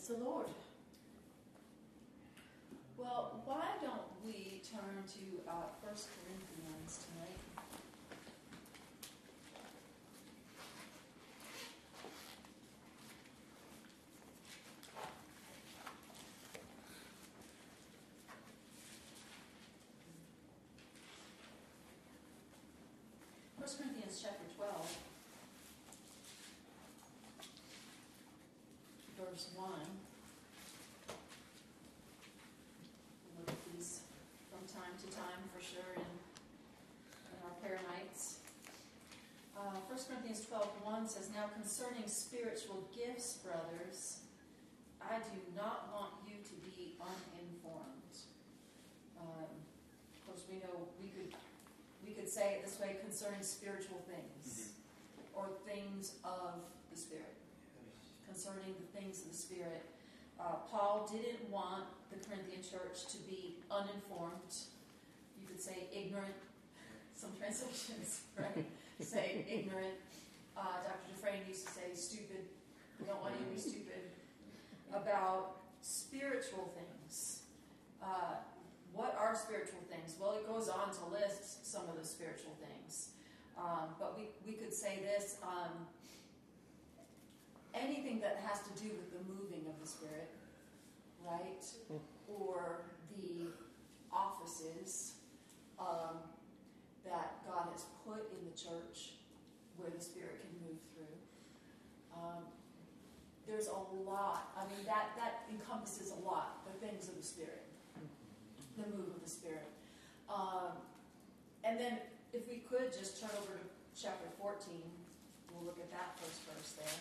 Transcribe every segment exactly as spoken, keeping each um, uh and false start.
Praise the Lord. Well, why don't we turn to uh, First Corinthians tonight? First Corinthians chapter twelve, verse one. Look at these from time to time for sure in, in our prayer nights. Uh, First Corinthians twelve one says, "Now concerning spiritual gifts, brothers, I do not want you to be uninformed." Um, of course, we know we could we could say it this way: concerning spiritual things, mm-hmm. or things of the Spirit. Concerning the things of the Spirit. Uh, Paul didn't want the Corinthian church to be uninformed. You could say ignorant. Some translations, right? Say ignorant. Uh, Doctor Dufresne used to say stupid. We don't want you to be stupid. About spiritual things. Uh, what are spiritual things? Well, it goes on to list some of the spiritual things. Um, but we, we could say this. Um, anything that has to do with the moving of the Spirit, right? Or the offices um, that God has put in the church where the Spirit can move through. Um, there's a lot. I mean, that, that encompasses a lot, the things of the Spirit, the move of the Spirit. Um, and then if we could just turn over to chapter fourteen, we'll look at that first verse there.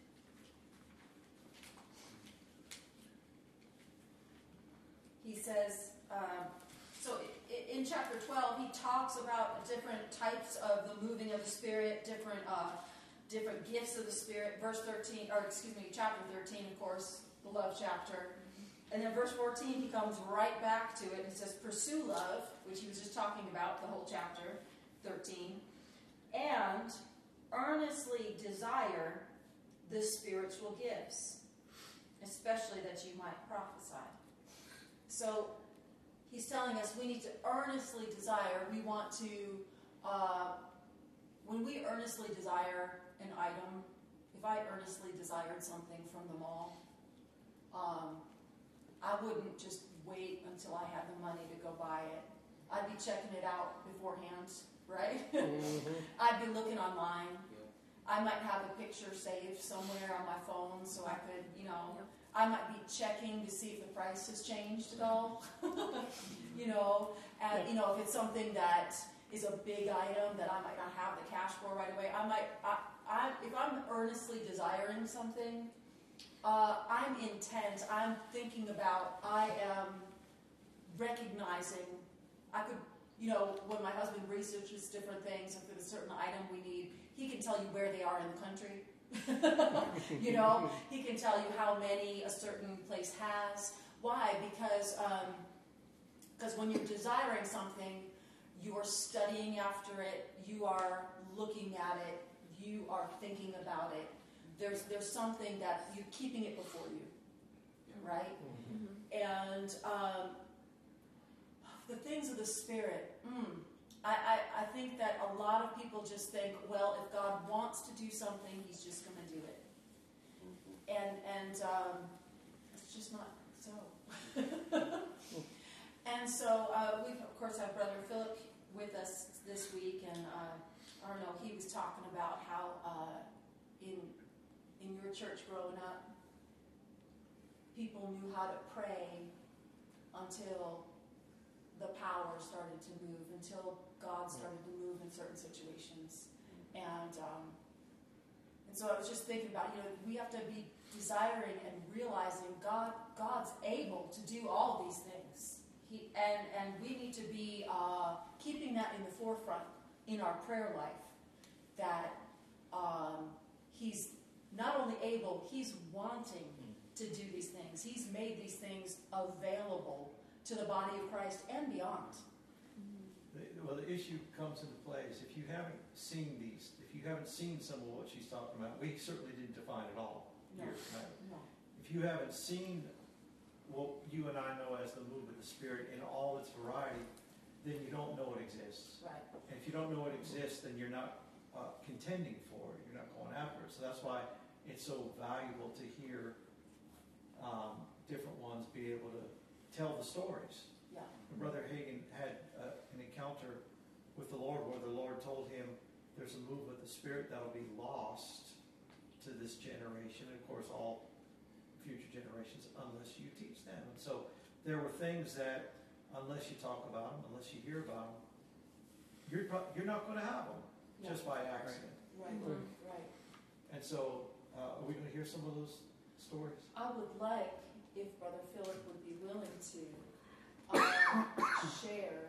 He says, um, so in chapter twelve, he talks about different types of the moving of the Spirit, different uh, different gifts of the Spirit. Verse thirteen, or excuse me, chapter thirteen, of course, the love chapter. And then verse fourteen, he comes right back to it and says, "Pursue love," which he was just talking about the whole chapter, thirteen, "and earnestly desire the spiritual gifts, especially that you might prophesy." So he's telling us we need to earnestly desire. We want to, uh, when we earnestly desire an item, if I earnestly desired something from the mall, um, I wouldn't just wait until I had the money to go buy it. I'd be checking it out beforehand, right? Mm-hmm. I'd be looking online. Yep. I might have a picture saved somewhere on my phone so I could, you know... Yep. I might be checking to see if the price has changed at all. you know, and you know, if it's something that is a big item that I might not have the cash for right away, I might. I, I if I'm earnestly desiring something, uh, I'm intent. I'm thinking about. I am recognizing. I could, you know, when my husband researches different things, if there's a certain item we need, he can tell you where they are in the country. you know, he can tell you how many a certain place has. Why? Because um, because when you're desiring something, you are studying after it, you are looking at it, you are thinking about it. There's there's something that you're keeping it before you, right? Mm-hmm. And um, the things of the Spirit. Mm, I, I, I think that a lot of people just think, well, if God wants to do something, he's just going to do it. Mm-hmm. And and um, it's just not so. And so uh, we, of course, have Brother Philip with us this week. And uh, I don't know, he was talking about how uh, in, in your church growing up, people knew how to pray until the power started to move, until God started to move in certain situations. And um, and so I was just thinking about, you know, we have to be desiring and realizing God God's able to do all these things. He and, and we need to be uh, keeping that in the forefront in our prayer life, that um, he's not only able, he's wanting to do these things. He's made these things available to the body of Christ and beyond. The, well, the issue comes into place if you haven't seen these, if you haven't seen some of what she's talking about. We certainly didn't define it all No. here tonight. No. if you haven't seen what you and I know as the move of the Spirit in all its variety, then you don't know it exists. Right. And if you don't know it exists, then you're not uh, contending for it. You're not going after it. So that's why it's so valuable to hear um, different ones be able to tell the stories. Yeah. And Brother Hagin had uh, an encounter with the Lord where the Lord told him there's a move of the Spirit that'll be lost to this generation, and of course all future generations, unless you teach them. And so there were things that, unless you talk about them, unless you hear about them, you're pro- you're not going to have them Yeah. just by accident. Right. Mhm. Right. And so, uh, are we going to hear some of those stories? I would like if Brother Philip would be willing to um, share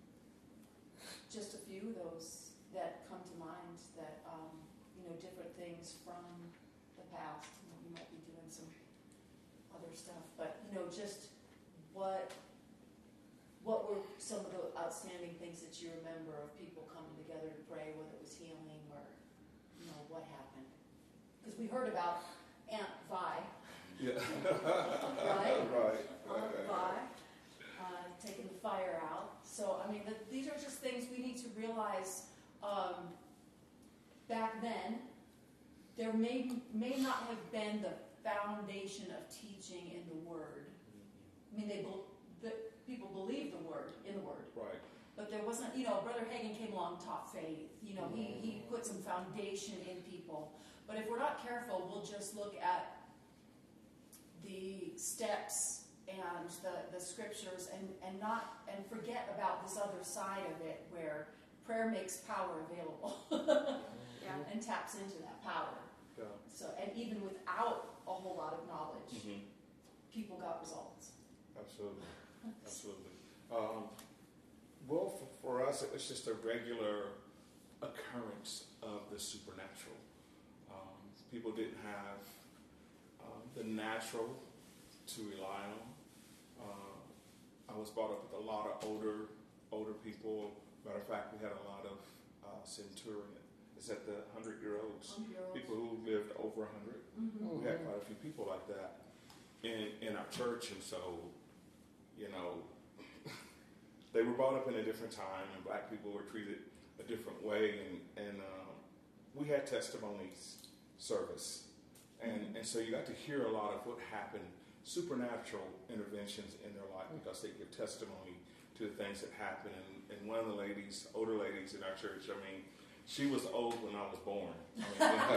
just a few of those that come to mind, that um, you know, different things from the past. You might be doing some other stuff, but you know, just what what were some of the outstanding things that you remember of people coming together to pray, whether it was healing or you know what happened? Because we heard about Aunt Vi. Yeah. Right? Right. Aunt Vi, uh, taking the fire out. So, I mean, the, these are just things we need to realize. Um, back then, there may may not have been the foundation of teaching in the Word. I mean, they bel- the people believed the Word in the Word, Right. but there wasn't. You know, Brother Hagin came along, taught faith. You know, he he put some foundation in people. But if we're not careful, we'll just look at the steps and the, the scriptures and, and not and forget about this other side of it where prayer makes power available Yeah. and taps into that power. Yeah. So and even without a whole lot of knowledge, Mm-hmm. people got results. Absolutely. Absolutely. Um, well, for, for us, it was just a regular occurrence of the supernatural. Um, people didn't have um, the natural to rely on. Uh, I was brought up with a lot of older, older people. Matter of fact, we had a lot of uh, centurion. It's at the hundred-year-olds. Hundred-year-olds. People who lived over a hundred. Mm-hmm. We had quite a few people like that in in our church, and so, you know, they were brought up in a different time, and black people were treated a different way, and and um, we had testimonies service, and and so you got to hear a lot of what happened, supernatural interventions in their life, because they give testimony to the things that happened. And, and one of the ladies, older ladies in our church, I mean, she was old when I was born. I mean, I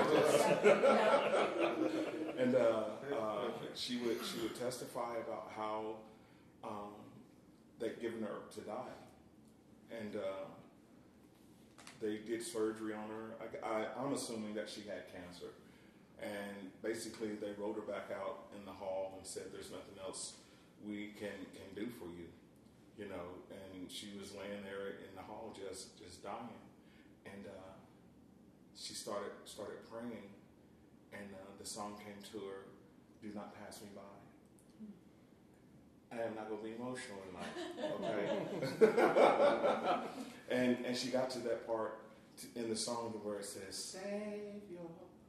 just, and uh, uh, she would she would testify about how um, they'd given her to die, and uh, they did surgery on her. I, I, I'm assuming that she had cancer, and basically they wrote her back out in the hall and said, "There's nothing else we can can do for you," you know. And she was laying there in the hall just just dying. And uh, she started started praying, and uh, the song came to her, "Do not pass me by." I am not going to be emotional tonight, okay? and and she got to that part to, in the song where it says, "Savior,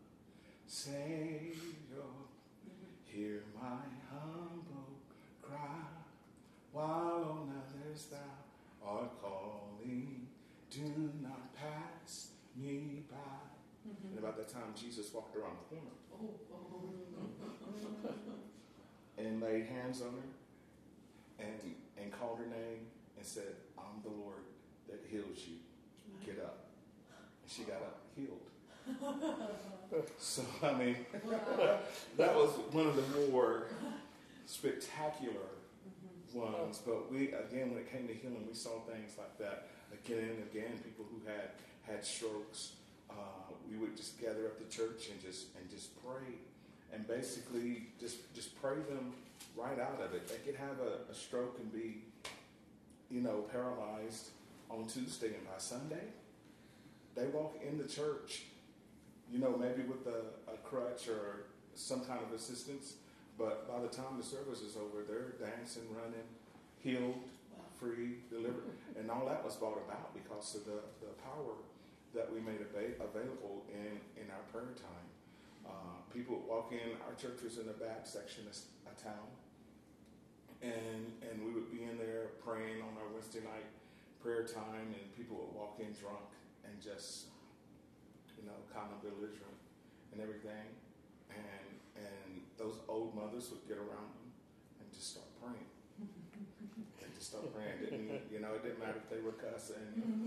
Savior, hear my humble cry, while on others thou art calling. Do not pass me by." Mm-hmm. And about that time, Jesus walked around the corner Oh, oh. and laid hands on her and and called her name and said, "I'm the Lord that heals you. Get up." And she got up, healed. So, I mean, that was one of the more spectacular ones. But we, again, when it came to healing, we saw things like that. Again and again, people who had had strokes, uh, we would just gather at the church and just and just pray, and basically just just pray them right out of it. They could have a, a stroke and be, you know, paralyzed on Tuesday, and by Sunday, they walk in the church, you know, maybe with a, a crutch or some kind of assistance, but by the time the service is over, they're dancing, running, healed, free, delivered. And all that was brought about because of the, the power that we made ava- available in, in our prayer time. Uh, people people would walk in. Our church was in the back section of, of town. And and we would be in there praying on our Wednesday night prayer time, and people would walk in drunk and just, you know, kind of belligerent and everything. And and those old mothers would get around them and just start praying. And just start praying. Didn't, you know, it didn't matter if they were cussing.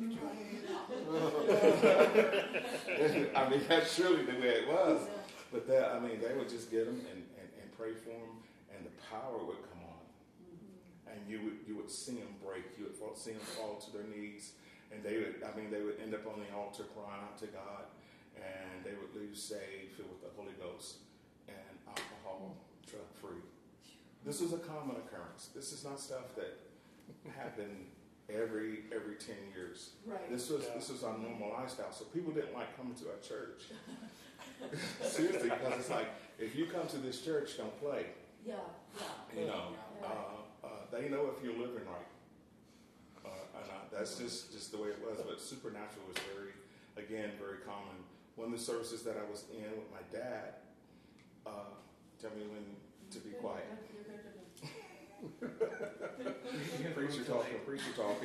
I mean, that's surely the way it was. But that, I mean, they would just get them and, and, and pray for them, and the power would come on. And you would you would see them break. You would fall, see them fall to their knees, and they would. I mean, they would end up on the altar crying out to God, and they would leave saved, filled with the Holy Ghost and alcohol, drug free. This was a common occurrence. This is not stuff that happened every every ten years. Right. This was yeah. this was our normal lifestyle. So people didn't like coming to our church. Seriously, because it's like, if you come to this church, don't play. Yeah, yeah. You know, yeah. uh, uh, they know if you're living right. Uh, and I, that's just, just the way it was. But supernatural was very, again, very common. One of the services that I was in with my dad, uh, tell me when to be quiet. Preacher talking, preacher talking.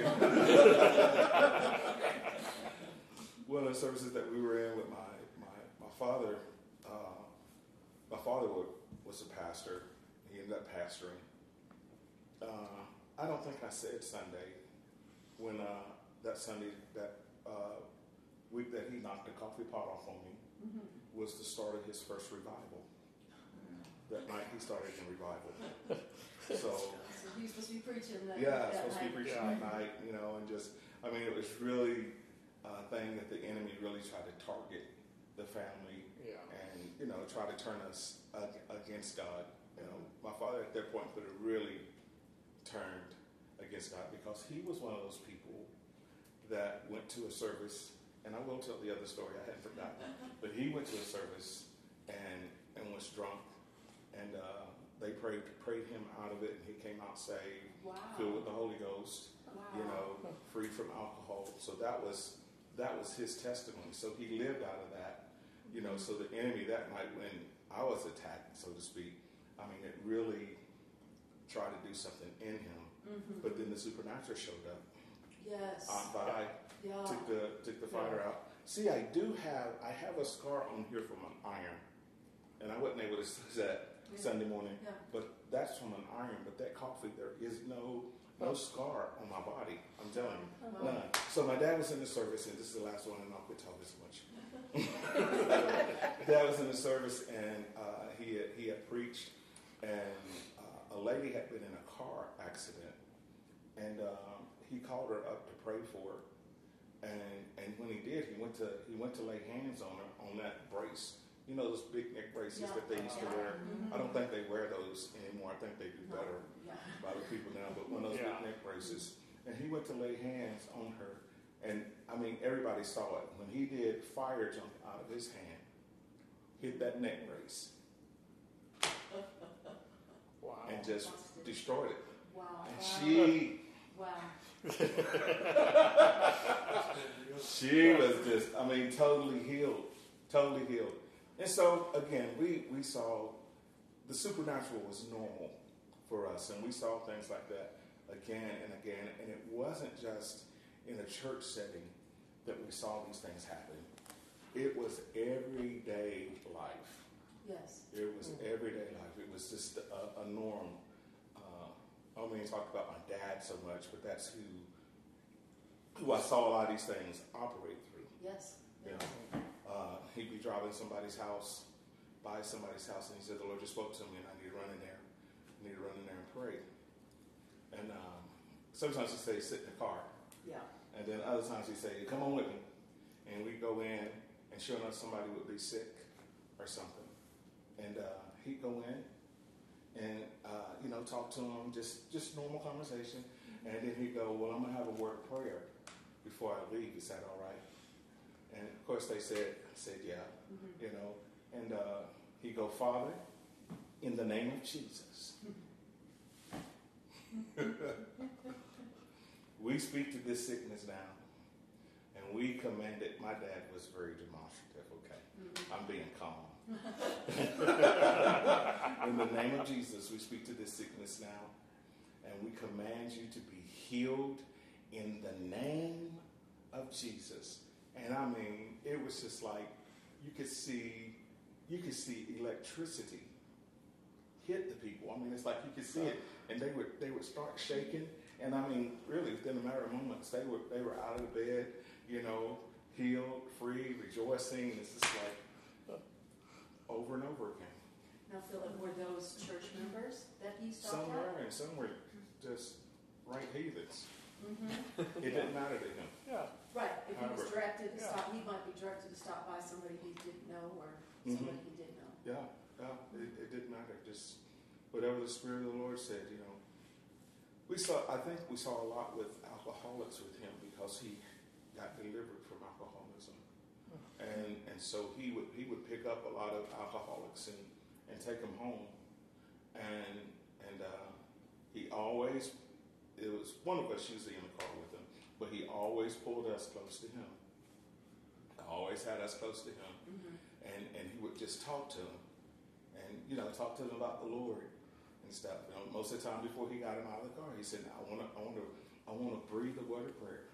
One of the services that we were in with my My father, uh, my father was a pastor. He ended up pastoring. Uh, I don't think I said Sunday when uh, that Sunday, that uh, week that he knocked the coffee pot off on me, mm-hmm. was the start of his first revival. That night he started in revival. So, so he was supposed to be preaching that yeah, that supposed night. to be preaching yeah. that night, you know, and just, I mean, it was really a thing that the enemy really tried to target the family, yeah. and you know, try to turn us uh, against God. You know, my father at that point could have really turned against God, because he was one of those people that went to a service, and I will tell the other story, I hadn't forgotten, but he went to a service and and was drunk, and uh, they prayed prayed him out of it, and he came out saved, wow. filled with the Holy Ghost, wow. you know, free from alcohol. So that was that was his testimony. So he lived out of that. You know, so the enemy that night when I was attacked, so to speak, I mean, it really tried to do something in him. Mm-hmm. But then the supernatural showed up. Yes. Aunt Vi yeah. took the took the fighter yeah. out. See, I do have I have a scar on here from an iron, and I wasn't able to see that yeah. Sunday morning. Yeah. But that's from an iron. But that coffee, there is no no scar on my body. I'm telling you, uh-huh. none. So my dad was in the service, and this is the last one, and I'll quit talking so much. Dad was in the service, and uh, he had, he had preached, and uh, a lady had been in a car accident, and um, he called her up to pray for her, and and when he did, he went to he went to lay hands on her on that brace. You know those big neck braces yeah. that they used yeah. to wear. Mm-hmm. I don't think they wear those anymore. I think they do better yeah. by the people now. But one of those yeah. big neck braces, and he went to lay hands on her. And, I mean, everybody saw it. When he did, fire jumped out of his hand, hit that neck brace, wow. and just destroyed it. Wow. And wow. she... Wow. she was just, I mean, totally healed. Totally healed. And so, again, we, we saw the supernatural was normal for us. And we saw things like that again and again. And it wasn't just in a church setting that we saw these things happen. It was everyday life. Yes. It was mm-hmm. everyday life. It was just a, a norm. Uh, I don't mean to talk about my dad so much, but that's who who I saw a lot of these things operate through. Yes. You know, uh, he'd be driving somebody's house, by somebody's house, and he said, "The Lord just spoke to me, and I need to run in there. I need to run in there and pray." And um, sometimes he'd say, "Sit in the car." Yeah. And then other times he'd say, "Come on with me." And we'd go in, and sure enough, somebody would be sick or something. And uh, he'd go in and, uh, you know, talk to them, just, just normal conversation. Mm-hmm. And then he'd go, "Well, I'm going to have a word of prayer before I leave. Is that all right?" And, of course, they said, I said, yeah, mm-hmm. you know. And uh, he'd go, "Father, in the name of Jesus, we speak to this sickness now, and we command it." My dad was very demonstrative, okay? Mm-hmm. I'm being calm. the name of Jesus, we speak to this sickness now, and we command you to be healed in the name of Jesus. And I mean, it was just like you could see, you could see electricity hit the people. I mean, it's like you could see it, and they would they would start shaking. And I mean, really, within a matter of moments, they were they were out of the bed, you know, healed, free, rejoicing. And it's just like over and over again. Now, Philip, were those church members that he stopped Some were, at? and some were just rank heathens. Mm-hmm. It didn't matter to him. Yeah. Right. If he was However, directed to yeah. stop, he might be directed to stop by somebody he didn't know or Mhm. somebody he did know. Yeah, yeah. It, it didn't matter. Just whatever the Spirit of the Lord said, you know. We saw. I think we saw a lot with alcoholics with him because he got delivered from alcoholism, and and so he would he would pick up a lot of alcoholics and, and take them home, and and uh, he always it was one of us usually in the car with him, but he always pulled us close to him. Always had us close to him, Mm-hmm. and and he would just talk to them, and you know talk to them about the Lord and stuff. You know, most of the time before he got him out of the car, he said, "I want to, I want to, I want to breathe a word of prayer."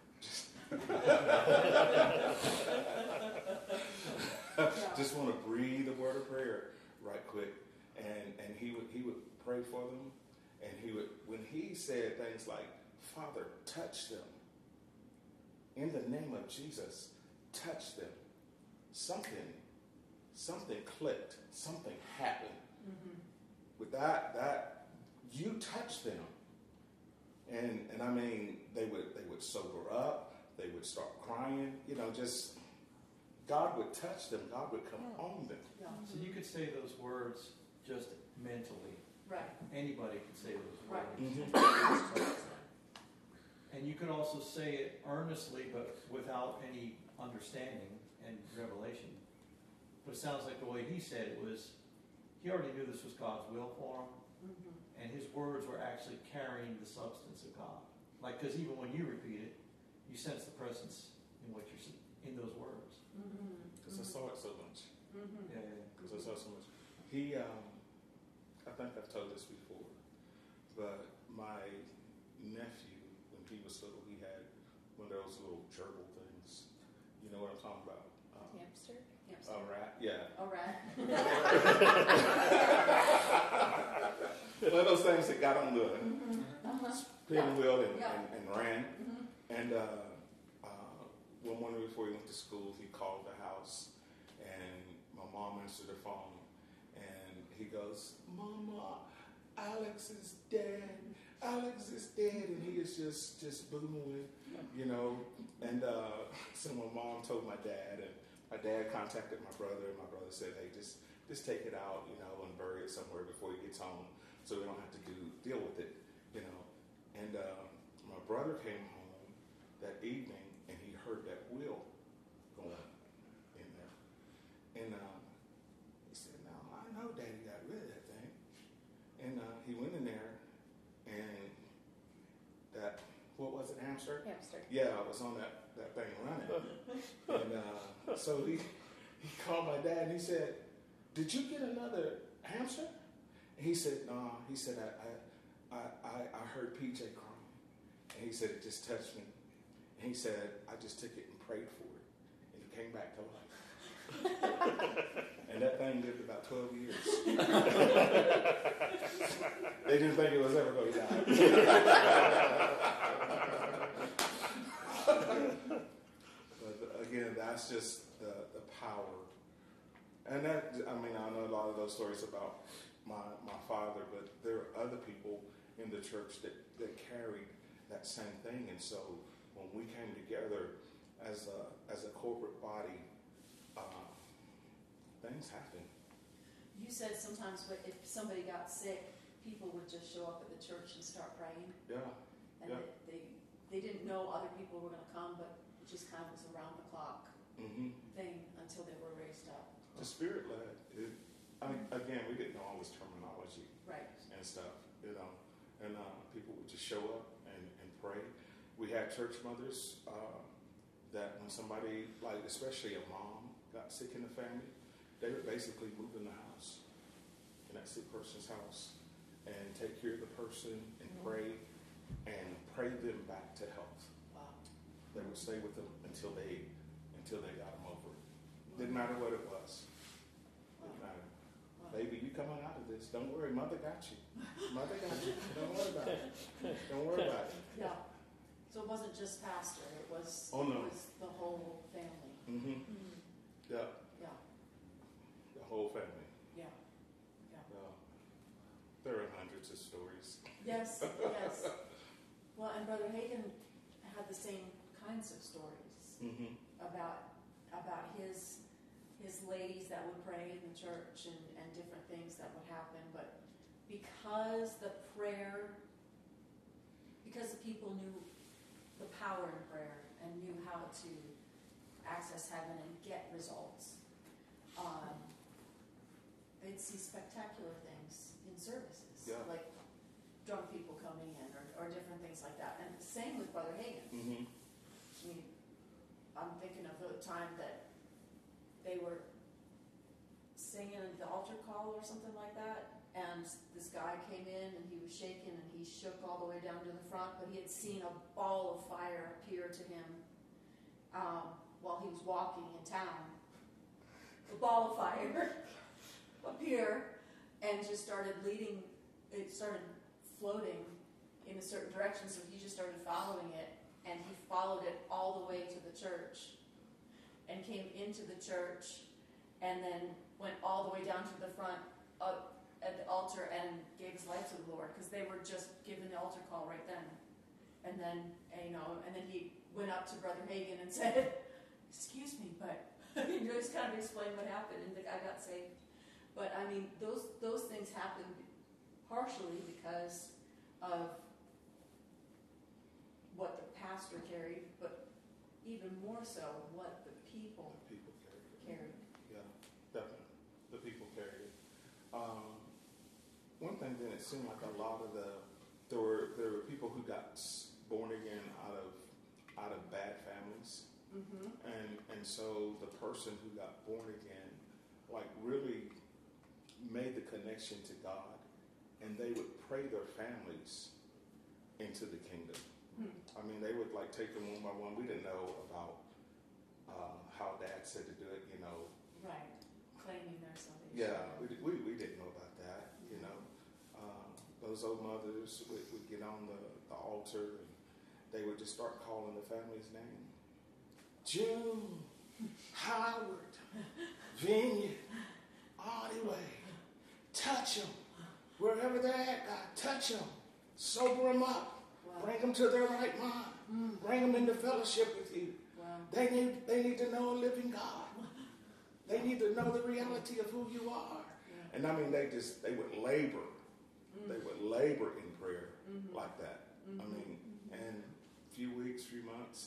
Just want to breathe a word of prayer right quick, and and he would he would pray for them, and he would when he said things like, "Father, touch them in the name of Jesus, touch them." Something, something clicked, something happened. Mm-hmm. With that, that you touch them, and and I mean they would they would sober up, they would start crying, you know, just God would touch them, God would come on them. Yeah. So you could say those words just mentally. Right. Anybody could say those Right. words. Mhm. And you could also say it earnestly, but without any understanding and revelation. But it sounds like the way he said it was, he already knew this was God's will for him, Mm-hmm. and his words were actually carrying the substance of God. Like, because even when you repeat it, you sense the presence in what you're seeing, in those words. Mm-hmm. Because I saw it so much. Mm-hmm. Yeah, yeah. Because I saw so much. He, um, I think I've told this before, but my nephew, when he was little, he had one of those little gerbil things. You know what I'm talking about? Um, Hamster? Hamster. a rat? Yeah. All right. One of those things that got on the Mm-hmm. Uh-huh. spinning wheel and, Yeah. and, and ran. Mm-hmm. And uh, uh, one morning before he went to school, he called the house, and my mom answered the phone, and he goes, "Mama, Alex is dead. Alex is dead," and he is just just booing, you know. And uh, so my mom told my dad, and my dad contacted my brother, and my brother said, "Hey, just just take it out, you know, and bury it somewhere before he gets home, so we don't have to do deal with it, you know." And uh, my brother came home that evening, and he heard that wheel going in there, and uh, he said, "Now I know Daddy got rid of that thing," and uh, he went in there, and that what was it, hamster? Hamster. Yeah, I was on that, that thing running. And uh, so he, he called my dad and he said, "Did you get another hamster?" And he said, "No." He said, I, I, I, I heard P J crying. And he said, "It just touched me." And he said, "I just took it and prayed for it. And it came back to life." And that thing lived about twelve years. They didn't think it was ever going to die. But again, that's just the, the power. And that, I mean, I know a lot of those stories about my, my father, but there are other people in the church that, that carried that same thing. And so when we came together as a, as a corporate body, uh, things happened. You said sometimes when- if somebody got sick, people would just show up at the church and start praying. Yeah. And Yeah. they, they they didn't know other people were going to come, but it just kind of was around the clock Mm-hmm. thing until they were raised up. The Spirit led. It, I mean, again, we didn't know all this terminology Right. and stuff, you know. And uh, people would just show up and, and pray. We had church mothers uh, that when somebody, like especially a mom, got sick in the family, they would basically move in the house, in that sick person's house. person and pray and pray them back to health. Wow. They would stay with them until they until they got them over it. Didn't matter what it was. Didn't matter. Wow. Baby, you coming out of this. Don't worry, mother got you. Mother got you. Don't worry about it. Don't worry about it. Yeah. So it wasn't just pastor, it was, Oh, no. it was the whole family. Mm-hmm. Mm. Yeah, Yeah, the whole family. yeah. Yeah. There are hundreds of stories. Yes, yes. Well, and Brother Hagin had the same kinds of stories Mm-hmm. about about his his ladies that would pray in the church and, and different things that would happen. But because the prayer, because the people knew the power in prayer and knew how to access heaven and get results, um, they'd see spectacular things in services, Yeah. like drunk people coming in or, or different things like that. And the same with Brother Hagin. Mm-hmm. I mean, I'm thinking of the time that they were singing the altar call or something like that, and this guy came in and he was shaking and he shook all the way down to the front, but he had seen a ball of fire appear to him um, while he was walking in town. The ball of fire appear and just started leading, it started floating in a certain direction, so he just started following it, and he followed it all the way to the church and came into the church and then went all the way down to the front up at the altar and gave his life to the Lord, because they were just given the altar call right then. And then, and, you know, and then he went up to Brother Hagin and said, "Excuse me, but," you know, just kind of explained what happened, and the guy got saved. But I mean, those those things happened partially because of what the pastor carried, but even more so what the people The people carried it. carried. Yeah, definitely. The people carried it. Um, one thing then, it seemed like a lot of the there were there were people who got s- born again out of out of bad families, Mm-hmm. and and so the person who got born again, like, really made the connection to God, and they would pray their families into the kingdom. Hmm. I mean, they would, like, take them one by one. We didn't know about uh, how Dad said to do it, you know. Right, claiming their salvation. Yeah, we, we, we didn't know about that, you know. Um, those old mothers would, would get on the, the altar and they would just start calling the family's name. June, Howard, Vineyard, Artiway, touch them. Wherever they're at, God, touch them. Sober them up. Wow. Bring them to their right mind. Mm. Bring them into fellowship with you. Wow. They need, they need to know a living God. They need to know the reality of who you are. Yeah. And I mean, they just, they would labor. Mm. They would labor in prayer Mhm. like that. I Mhm. mean, and a few weeks, few months,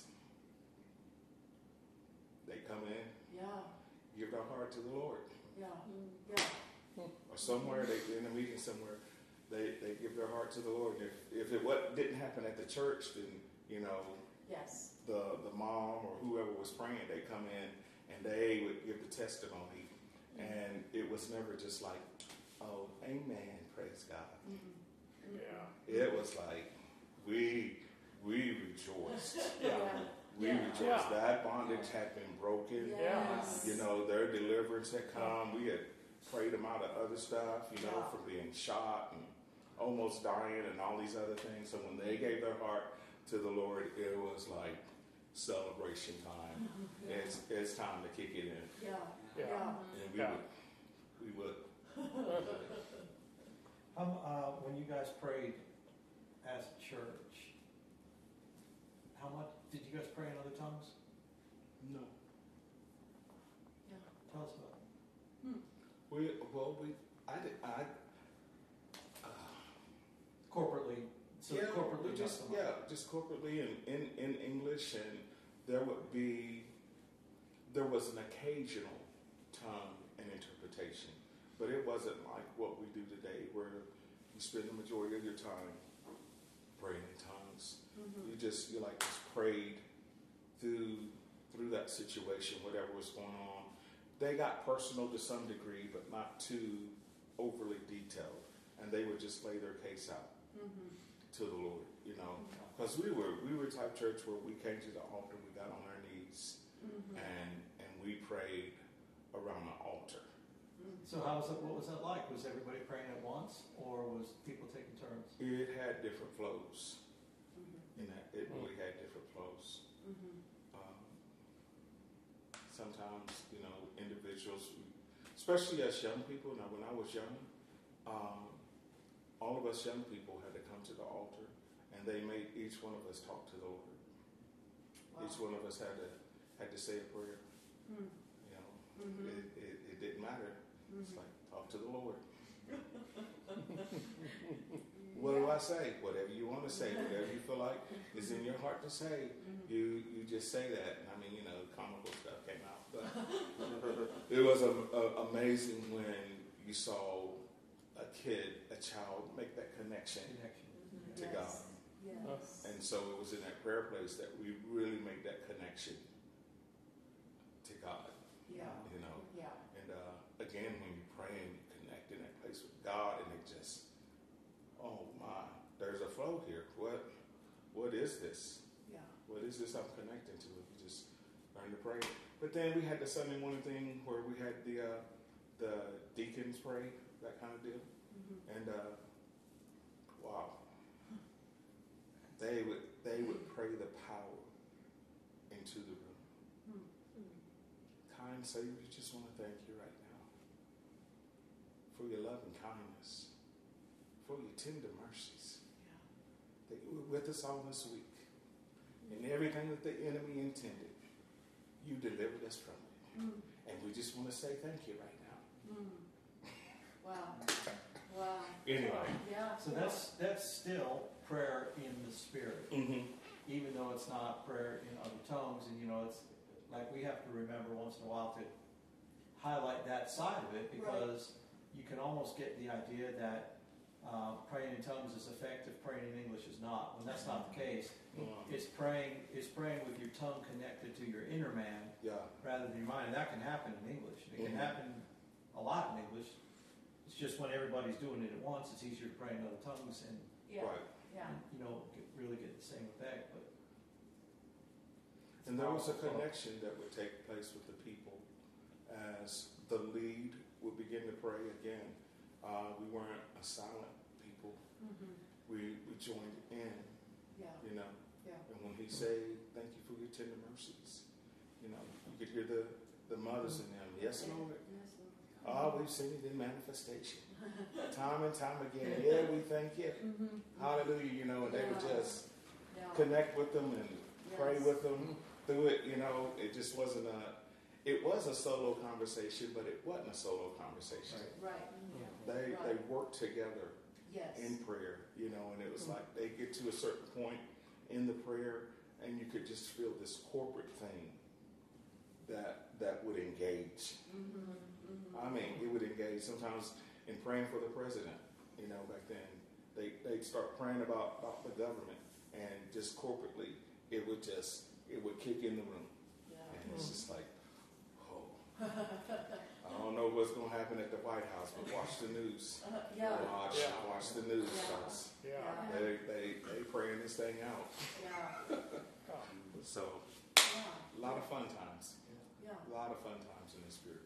they come in, Yeah, give their heart to the Lord. yeah, yeah. Or somewhere, they in a meeting somewhere, they, they give their heart to the Lord. And if, if it what didn't happen at the church, then, you know, Yes. the, the mom or whoever was praying, they come in and they would give the testimony. And it was never just like, oh, amen, praise God. Mm-hmm. Yeah. It was like, we we rejoiced. Yeah. We Yeah. rejoiced. Yeah. That bondage had been broken. Yes. You know, their deliverance had come. We had prayed them out of other stuff, you know, Yeah. from being shot and almost dying and all these other things. So when they gave their heart to the Lord, it was like celebration time. Yeah. It's it's time to kick it in. Yeah. Yeah. Yeah. And we Yeah. would we would Um, uh, when you guys prayed as a church, how much did you guys pray in other tongues? no. Yeah. Tell us about it. We well we I did I uh, Corporately, so yeah, corporately, we not just so much. yeah, just corporately in, in, in English, and there would be there was an occasional tongue and interpretation, but it wasn't like what we do today, where you spend the majority of your time praying in tongues. Mm-hmm. You just you like just prayed through through that situation, whatever was going on. They got personal to some degree, but not too overly detailed, and they would just lay their case out. Mm-hmm. to the Lord, you know, because we were we were type church where we came to the altar, we got on our knees, Mm-hmm. and and we prayed around the altar. So how was it? What was that like? Was everybody praying at once, or was people taking turns? It had different flows. Mm-hmm. In that, it really had different flows. Mm-hmm. Um, sometimes, you know, individuals, especially as young people. Now, when I was young, um, all of us young people had to come to the altar, and they made each one of us talk to the Lord. Wow. Each one of us had to had to say a prayer. Mm-hmm. You know, Mm-hmm. it, it, it didn't matter. It's Mm-hmm. like talk to the Lord. What do I say? Whatever you want to say, whatever you feel like is in your heart to say, Mm-hmm. you you just say that. And I mean, you know, comical stuff came out, but it was a, a, amazing when you saw a kid, a child, make that connection Connection. Mm-hmm. to Yes. God. Yes. And so it was in that prayer place that we really made that connection to God. Yeah. You know, Yeah. and uh, again, when you pray and you connect in that place with God, and it just, oh my, there's a flow here. What, what is this? Yeah. What is this I'm connecting to? You just learn to pray. But then we had the Sunday morning thing where we had the uh, the deacons pray, that kind of deal, Mm-hmm. and uh, wow, they would they would pray the power into the room. Mm-hmm. Kind Savior, we just want to thank you right now for your love and kindness, for your tender mercies, that you were with us all this week. And everything that the enemy intended, you delivered us from it. Mm. And we just want to say thank you right now. Mm. Wow. Wow. Anyway. Yeah. So that's that's still prayer in the Spirit, Mm-hmm. even though it's not prayer in other tongues. And you know, it's like we have to remember once in a while to highlight that side of it, because you can almost get the idea that uh, praying in tongues is effective, praying in English is not. When that's not the case, it's praying it's praying with your tongue connected to your inner man Yeah. rather than your mind. And that can happen in English. It can Mhm. happen a lot in English. It's just when everybody's doing it at once, it's easier to pray in other tongues and, Yeah. Right. Yeah. and, you know, get, really get the same effect. But And there was a connection that would take place with the people as the lead would begin to pray again. Uh, we weren't a silent people. Mm-hmm. We, we joined in, Yeah. you know. Yeah. And when he say, thank you for your tender mercies, you know, you could hear the, the mothers in them. Yes, Lord. Yes, Lord. Oh, we've seen it in manifestation. Time and time again. Yeah, we thank you. Mm-hmm. Hallelujah, you know, and they would Yeah. just Yeah. connect with them and pray Yes. with them through it, you know. It just wasn't a, it was a solo conversation, but it wasn't a solo conversation. Right. Right. They, Right. they worked together Yes. in prayer, you know, and it was Mm-hmm. like they get to a certain point in the prayer and you could just feel this corporate thing that that would engage. Mm-hmm. Mm-hmm. I mean, it would engage sometimes in praying for the president, you know, back then. They, they'd start praying about, about the government, and just corporately, it would just, it would kick in the room. Yeah. And it's just like, oh, I don't know what's going to happen at the White House, but watch the news. Uh, yeah. Watch, Yeah. watch the news, Yeah. folks. Yeah. Yeah. They, they, they praying this thing out. Yeah. So, Yeah. a lot of fun times. Yeah. A lot of fun times in the Spirit.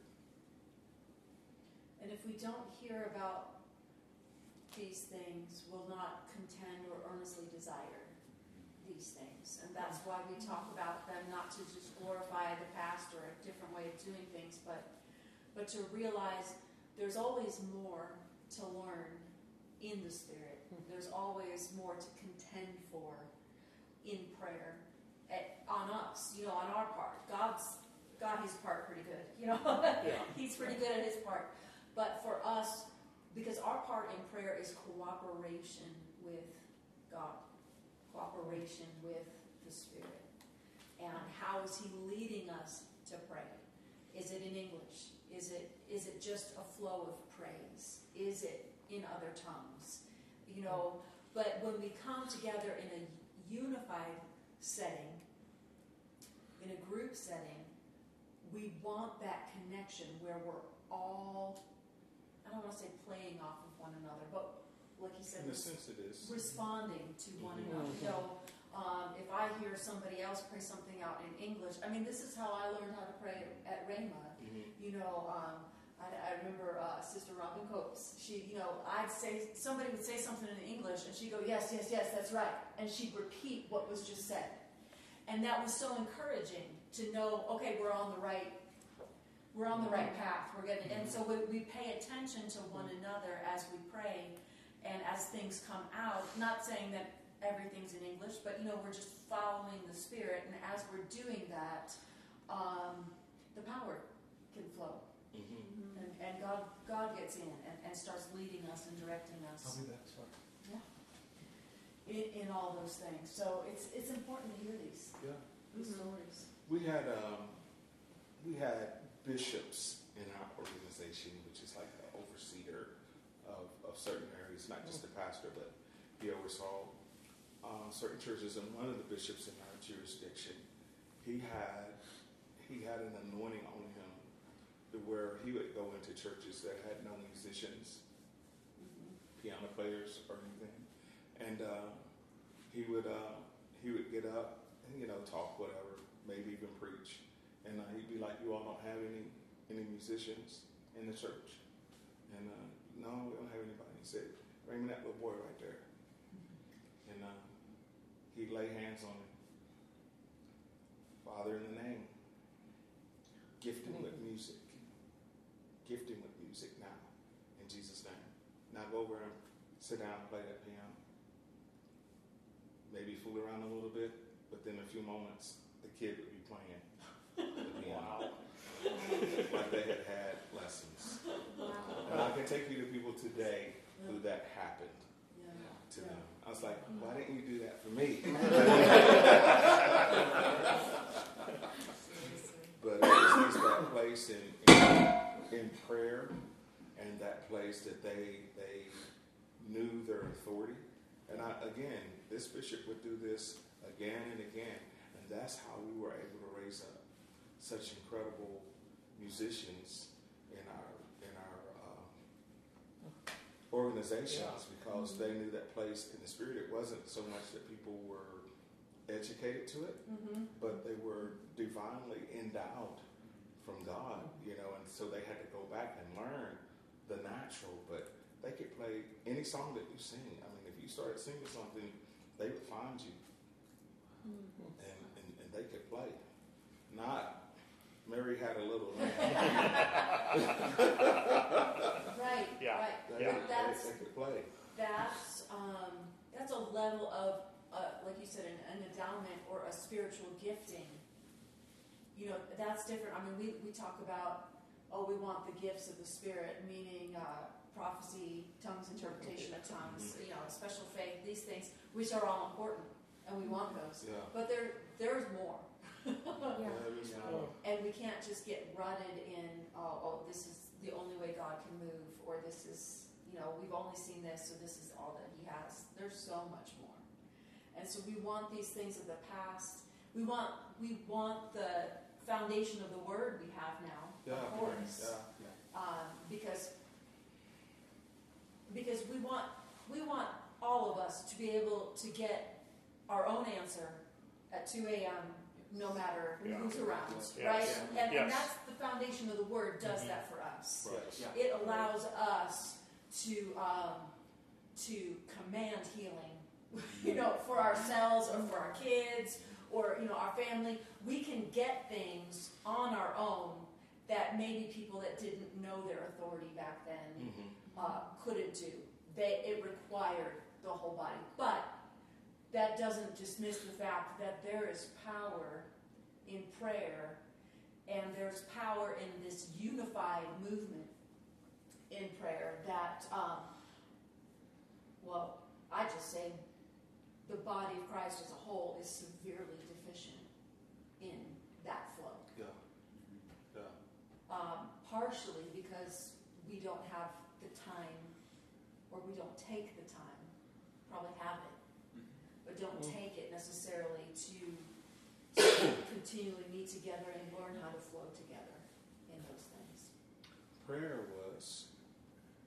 And if we don't hear about these things, we'll not contend or earnestly desire these things. And that's why we talk about them, not to just glorify the past or a different way of doing things, but but to realize there's always more to learn in the Spirit. There's always more to contend for in prayer at, on us, you know, on our part. God's got his part pretty good, you know. Yeah. He's pretty good at his part. But for us, because our part in prayer is cooperation with God, cooperation with the Spirit. And how is he leading us to pray? Is it in English? Is it is it just a flow of praise? Is it in other tongues? You know, but when we come together in a unified setting, in a group setting, we want that connection where we're all, I don't want to say playing off of one another, but like you said, In a res- sense, it is. responding to one Mhm. another. You know, um, if I hear somebody else pray something out in English, I mean, this is how I learned how to pray at Rhema. Mhm. You know, um, I, I remember uh, Sister Robin Copes. She, you know, I'd say, somebody would say something in English, and she'd go, yes, yes, yes, that's right. And she'd repeat what was just said. And that was so encouraging to know, okay, we're on the right, we're on the right path. We're getting, and so we, we pay attention to one another as we pray, and as things come out. Not saying that everything's in English, but you know, we're just following the Spirit, and as we're doing that, um, the power can flow. Mhm. And, and God, God gets in and, and starts leading us and directing I'll us be back, sorry. in, in all those things. So it's it's important to hear these, Yeah. these Mhm. stories. We had um, we had bishops in our organization, which is like the overseer of, of certain areas, not just the pastor, but he oversaw uh, certain churches. And one of the bishops in our jurisdiction, he had he had an anointing on him to where he would go into churches that had no musicians, Mm-hmm. piano players, or anything, and uh, he would uh, he would get up and you know talk whatever, maybe even preach, and uh, he'd be like, "You all don't have any any musicians in the church?" And uh, no, we don't have anybody. He said, "Bring me that little boy right there," and uh, he'd lay hands on him. Father, in the name, gift him with music. Gift him with music now, in Jesus' name. Now go over and sit down and play that piano. Maybe fool around a little bit, but then in a few moments, the kid would be playing the piano. Like they had had lessons. Wow. And I can take you to people today who that happened Yeah. to Yeah. them. I was like, why didn't you do that for me? But it was just that place in, in, in prayer, and that place that they they knew their authority. And I, again, this bishop would do this again and again, and that's how we were able to raise up such incredible musicians in our in our uh, organizations, because they knew that place in the Spirit. It wasn't so much that people were educated to it, Mm-hmm. but they were divinely endowed from God, you know, and so they had to go back and learn the natural, but they could play any song that you sing. I mean, if you started singing something, they would find you, Mhm. and, and, and they could play. Not, Mary had a little lamb. Right. Yeah. Right. They, Yeah. they, That's they could play. that's um, that's a level of uh, like you said, an, an endowment or a spiritual gifting. You know, that's different. I mean, we, we talk about, oh, we want the gifts of the Spirit, meaning uh, prophecy, tongues, interpretation of tongues, you know, special faith, these things, which are all important, and we want those. Yeah. But there there's more. Yeah. Yeah, it was, Yeah. uh, And we can't just get rutted in, oh, oh, this is the only way God can move, or this is, you know, we've only seen this, so this is all that He has. There's so much more. And so we want these things of the past. We want we want the foundation of the Word we have now, yeah, of course, yeah. um, because because we want we want all of us to be able to get our own answer at two a.m. no matter Yeah. who's around, Yes. right? Yeah. And, Yes. and that's the foundation of the Word does Mhm. that for us. Right. Yeah. It allows us to um, to command healing, you know, for ourselves or for our kids or, you know, our family. We can get things on our own that maybe people that didn't know their authority back then Mhm. uh, couldn't do. They, it required the whole body. But that doesn't dismiss the fact that there is power in prayer, and there's power in this unified movement in prayer that, um, well, I just say the body of Christ as a whole is severely deficient in that flow. Yeah. Yeah. Um, partially because we don't have the time, or we don't take the time, probably have it, but don't Mm. take it necessarily to, to continually meet together and learn how to flow together in those things. Prayer was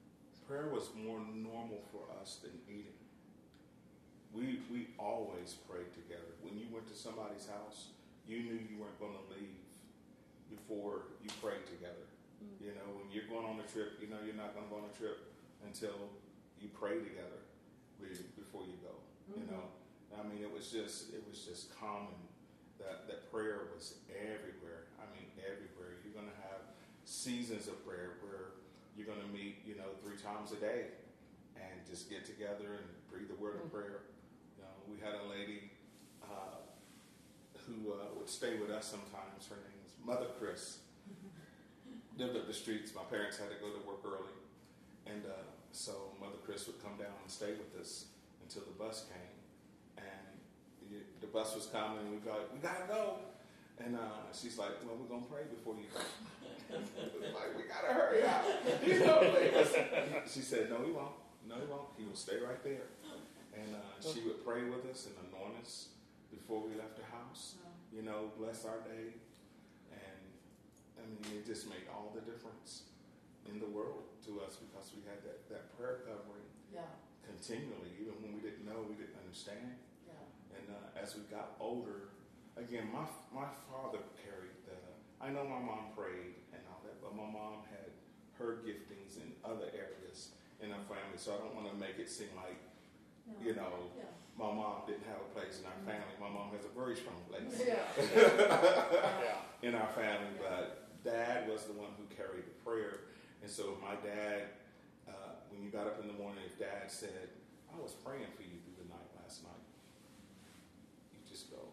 prayer was more normal for us than eating. We we always prayed together. When you went to somebody's house, you knew you weren't going to leave before you prayed together. Mm-hmm. You know, when you're going on a trip, you know you're not going to go on a trip until you pray together before you go. Mm-hmm. You know, I mean, it was just it was just common that that prayer was everywhere. I mean, everywhere. You're going to have seasons of prayer where you're going to meet, you know, three times a day and just get together and breathe the word mm-hmm. of prayer. You know, we had a lady uh, who uh, would stay with us sometimes. Her name was Mother Chris. Lived up the streets. My parents had to go to work early. And uh, so Mother Chris would come down and stay with us until the bus came. And the, the bus was coming and we'd be like, we got to go. And uh, she's like, well, we're going to pray before you go. Like, we got to hurry up. You know, she said, no, he won't. No, he won't. He will stay right there. And uh, she would pray with us and anoint us before we left the house. You know, bless our day. And, I mean, it just made all the difference in the world to us because we had that, that prayer covering yeah. continually. Even when we didn't know, we didn't understand. Yeah. And uh, as we got older, again, my my father carried the, I know my mom prayed and all that, but my mom had her giftings in other areas in our family, so I don't want to make it seem like, no. you know, yeah. my mom didn't have a place in our mm-hmm. family. My mom has a very strong place yeah. in our family, yeah. but Dad was the one who carried the prayer. And so my dad, uh, when you got up in the morning, if Dad said, I was praying for you through the night last night, you just go.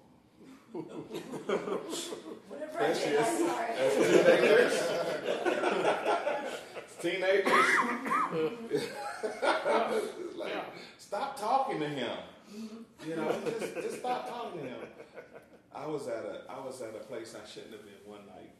Whatever I did, I'm sorry. As teenagers. Teenagers. Like, yeah. Stop talking to him. Mm-hmm. You know, just, just stop talking to him. I was at a I was at a place I shouldn't have been one night.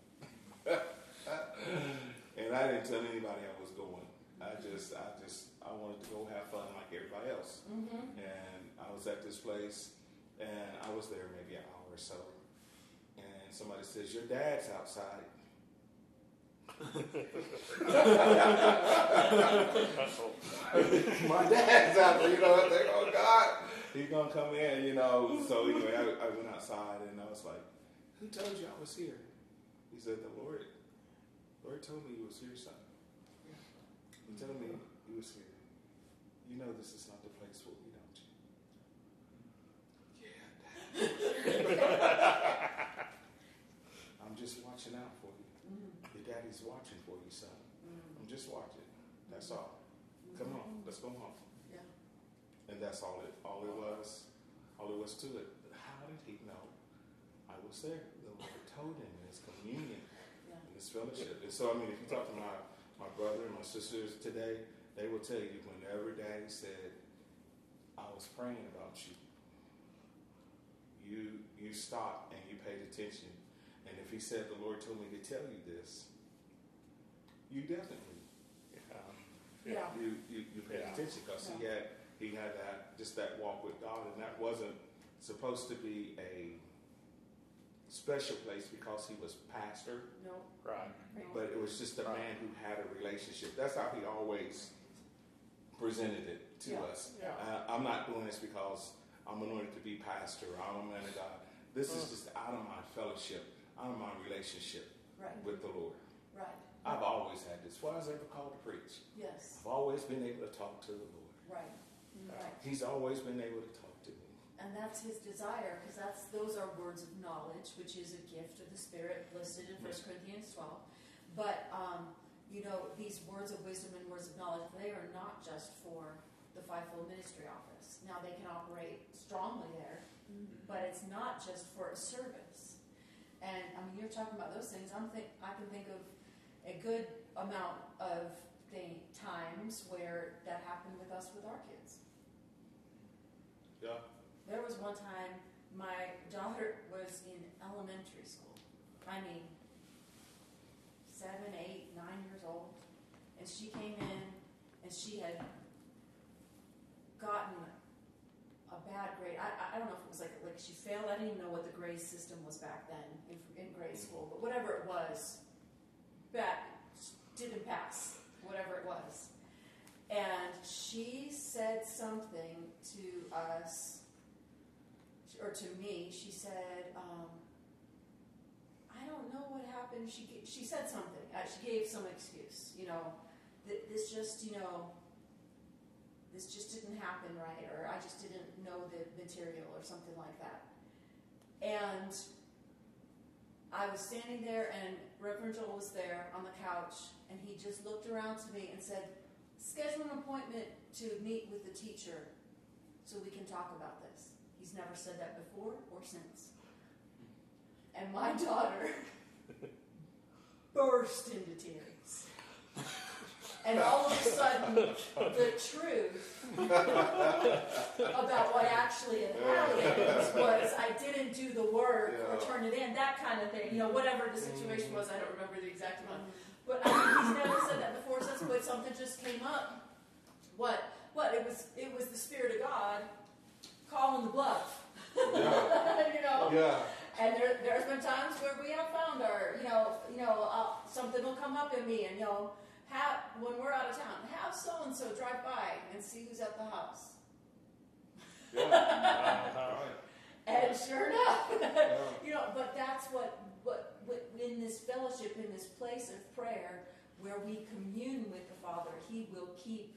And I didn't tell anybody I was going. I just I just I wanted to go have fun like everybody else. Mm-hmm. And I was at this place and I was there maybe an hour or so. And somebody says, your dad's outside. My dad's out there, you know, I think, oh God, he's gonna come in, you know. So anyway, I, I went outside and I was like, who told you I was here? He said, the Lord, Lord told me you was here, son. He told me you was here. You know this is not the place for me, don't you? Yeah, I'm just watching out for you. Your daddy's watching for you, son. I'm just watching. That's all. Come on, let's go home. Yeah. And that's all it all it was. All it was to it. But how did he know I was there? The Lord told him in his communion, yeah. in his fellowship. And so I mean, if you talk to my, my brother and my sisters today, they will tell you whenever Daddy said, I was praying about you, you you stopped and you paid attention. And if he said, the Lord told me to tell you this, you definitely um, yeah. you, you, you paid yeah. attention because yeah. he had he had that just that walk with God, and that wasn't supposed to be a special place because he was pastor. No. Right. But it was just a right. man who had a relationship. That's how he always presented it to yeah. us. Yeah. Uh, I'm not doing this because I'm anointed to be pastor. I'm a man of God. This is just out of my fellowship, out of my relationship right. with the Lord. Right. I've always had this. Why was I ever called to preach? Yes. I've always been able to talk to the Lord. Right. Right. He's always been able to talk to me. And that's his desire, because that's those are words of knowledge, which is a gift of the Spirit listed in First Corinthians twelve. But um, you know, these words of wisdom and words of knowledge, they are not just for the fivefold ministry office. Now they can operate strongly there, mm-hmm. but it's not just for a service. And I mean, you're talking about those things. I'm think I can think of a good amount of the times where that happened with us with our kids. Yeah. There was one time my daughter was in elementary school. I mean, seven, eight, nine years old. And she came in and she had gotten a bad grade. I, I don't know if it was like like she failed. I didn't even know what the grade system was back then in, in grade school. But whatever it was, bad, didn't pass, whatever it was. And she said something to us, or to me. She said, um, I don't know what happened. She she said something. Uh, she gave some excuse. You know, th- this just, you know, this just didn't happen right, or I just didn't know the material, or something like that. And I was standing there, and Reverend Joel was there on the couch, and he just looked around to me and said, schedule an appointment to meet with the teacher so we can talk about this. He's never said that before or since. And my daughter burst into tears. And all of a sudden, the truth about what actually had happened was I didn't do the work Yeah. or turn it in, that kind of thing. You know, whatever the situation was, I don't remember the exact amount. But I mean, he's never said that before since, but something just came up. What? What? It was it was the Spirit of God calling the bluff. Yeah. You know? Yeah. And there, there's been times where we have found our, you know, you know, uh, something will come up in me, and you know, have, when we're out of town, have so and so drive by and see who's at the house. Yeah. Right. And sure enough, Yeah. you know, but that's what, what, what, in this fellowship, in this place of prayer, where we commune with the Father, He will keep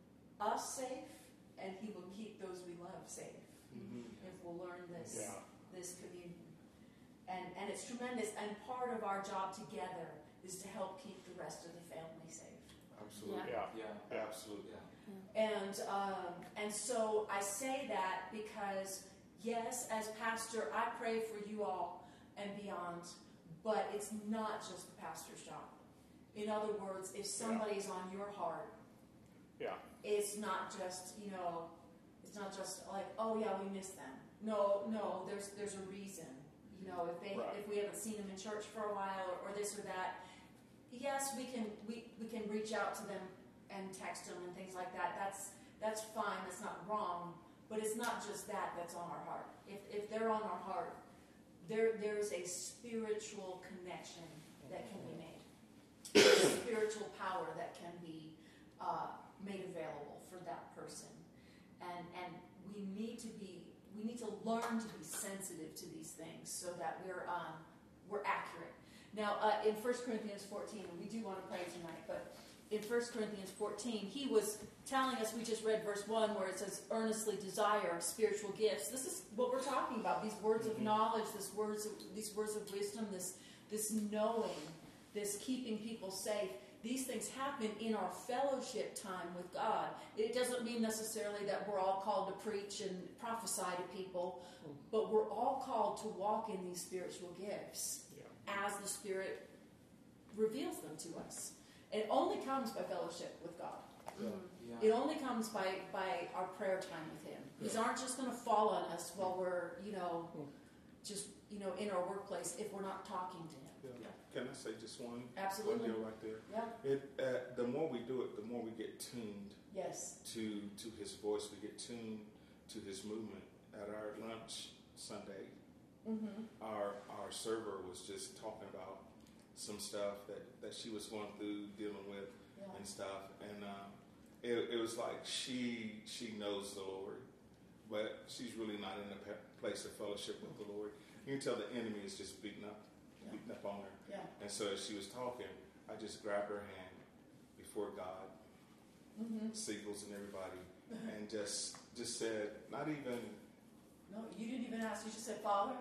us safe, and He will keep those we love safe. Mhm. If we'll learn this, Yeah. this communion. And, and it's tremendous, and part of our job together is to help keep the rest of the family safe. Absolutely. Yeah. Yeah. Absolutely. Yeah. And um, and so I say that because, yes, as pastor, I pray for you all and beyond, but it's not just the pastor's job. In other words, if somebody's on your heart, Yeah. it's not just, you know, it's not just like, oh yeah, we miss them. No, no, there's there's a reason. You know, if they Right. if we haven't seen them in church for a while, or, or this or that, yes, we can we, we can reach out to them and text them and things like that. That's that's fine. That's not wrong. But it's not just that that's on our heart. If if they're on our heart, there there is a spiritual connection that can be made. There's a spiritual power that can be uh, made available for that person, and and we need to be we need to learn to be sensitive to these things so that we're um, we're accurate. Now, uh, in First Corinthians fourteen, and we do want to pray tonight, but in First Corinthians fourteen, he was telling us, we just read verse one where it says, earnestly desire spiritual gifts. This is what we're talking about, these words of knowledge, this words of, these words of wisdom, this, this knowing, this keeping people safe. These things happen in our fellowship time with God. It doesn't mean necessarily that we're all called to preach and prophesy to people, but we're all called to walk in these spiritual gifts Yeah. as the Spirit reveals them to us. It only comes by fellowship with God. Yeah. Yeah. It only comes by, by our prayer time with Him. These aren't just going to fall on us while we're, you know, just, you know, in our workplace if we're not talking to Him. Yeah. Can I say just one? Absolutely. One deal right there. Yeah. It uh, the more we do it, the more we get tuned Yes. to to His voice. We get tuned to His movement. At our lunch Sunday, Mm-hmm. our our server was just talking about some stuff that, that she was going through, dealing with, Yeah. and stuff. And um, it, it was like she she knows the Lord, but she's really not in a pe- place of fellowship with the Lord. You can tell the enemy is just beating up, Yeah. beating up on her. Yeah. And so as she was talking, I just grabbed her hand before God, Mm-hmm. Seagulls and everybody, and just just said, not even. No, you didn't even ask. You just said, Father.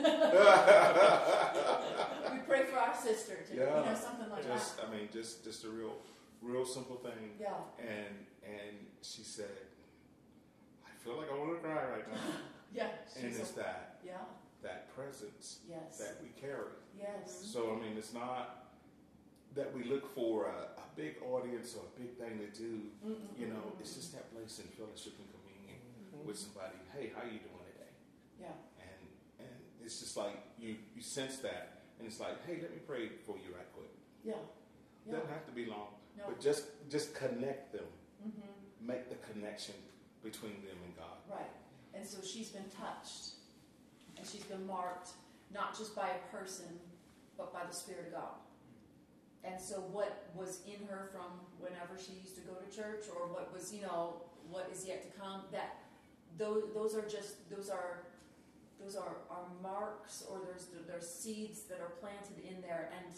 We pray for our sister. To, Yeah. You know, something like Just, that. I mean, just just a real, real simple thing. Yeah. And and she said, I feel like I want to cry right now. Yeah. And she's it's a- that Yeah. that presence Yes. that we carry. Yes. So I mean, it's not that we look for a, a big audience or a big thing to do. Mm-mm. You know, it's just that place in fellowship and communion with somebody. Hey, how you doing today? Yeah. And and it's just like you you sense that, and it's like, hey, let me pray for you right quick. Yeah. Yeah. Doesn't have to be long, No. but just just connect them, Mm-hmm. make the connection between them and God. Right. And so she's been touched, and she's been marked, not just by a person, but by the Spirit of God. and so what was in her from whenever she used to go to church, or what was, you know, what is yet to come, that those, those are just, those are, those are, are marks, or there's, there's seeds that are planted in there, and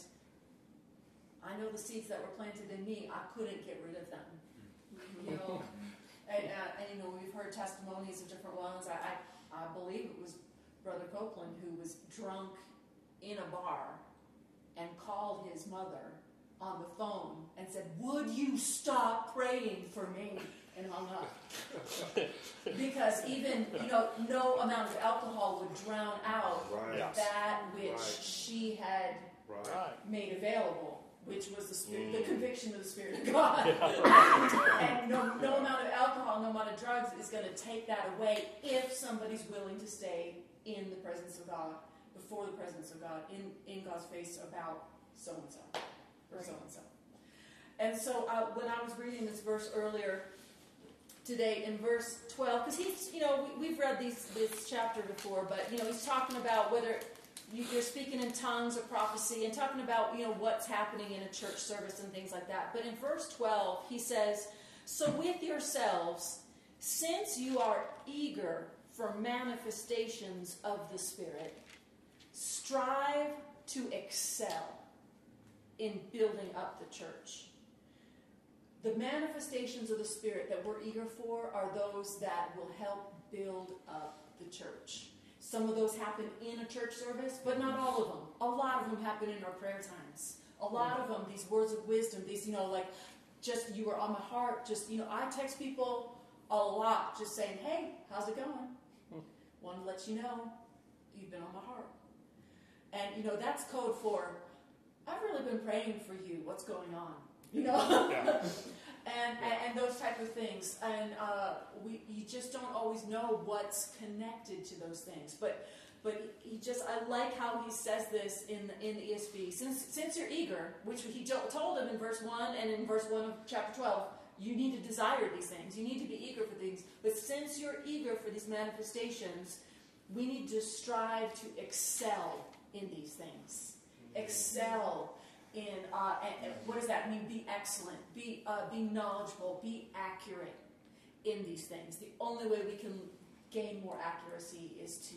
I know the seeds that were planted in me, I couldn't get rid of them, you know, and, uh, and you know, we've heard testimonies of different ones. I, I, I believe it was Brother Copeland who was drunk in a bar and called his mother on the phone and said, "Would you stop praying for me?" and hung up. Because even, you know, no amount of alcohol would drown out Right. Yes. that which Right. she had Right. Right. made available, which was the spirit, the Mm. conviction of the Spirit of God. And no, no amount of alcohol, no amount of drugs is going to take that away if somebody's willing to stay in the presence of God, before the presence of God, in, in God's face about so-and-so, or Right. so-and-so. And so uh, when I was reading this verse earlier today in verse twelve, because he's, you know, we, we've read these, this chapter before, but, you know, he's talking about whether you, you're speaking in tongues or prophecy, and talking about, you know, what's happening in a church service and things like that. But in verse twelve, he says, "So with yourselves, since you are eager for manifestations of the Spirit, strive to excel in building up the church." The manifestations of the Spirit that we're eager for are those that will help build up the church. Some of those happen in a church service, but not all of them. A lot of them happen in our prayer times. A lot of them, these words of wisdom, these, you know, like, just, you are on my heart. Just, you know, I text people a lot just saying, "Hey, how's it going? Want to let you know you've been on my heart." And, you know, that's code for, "I've really been praying for you. What's going on?" You know? Yeah. and, and and those type of things. And uh, we you just don't always know what's connected to those things. But but he just, I like how he says this in in the E S V. Since since you're eager, which he to- told him in verse one and in verse one of chapter twelve, you need to desire these things. You need to be eager for things. But since you're eager for these manifestations, we need to strive to excel in these things. Excel in, uh, and, and what does that mean? Be excellent, be uh, be knowledgeable, be accurate in these things. The only way we can gain more accuracy is to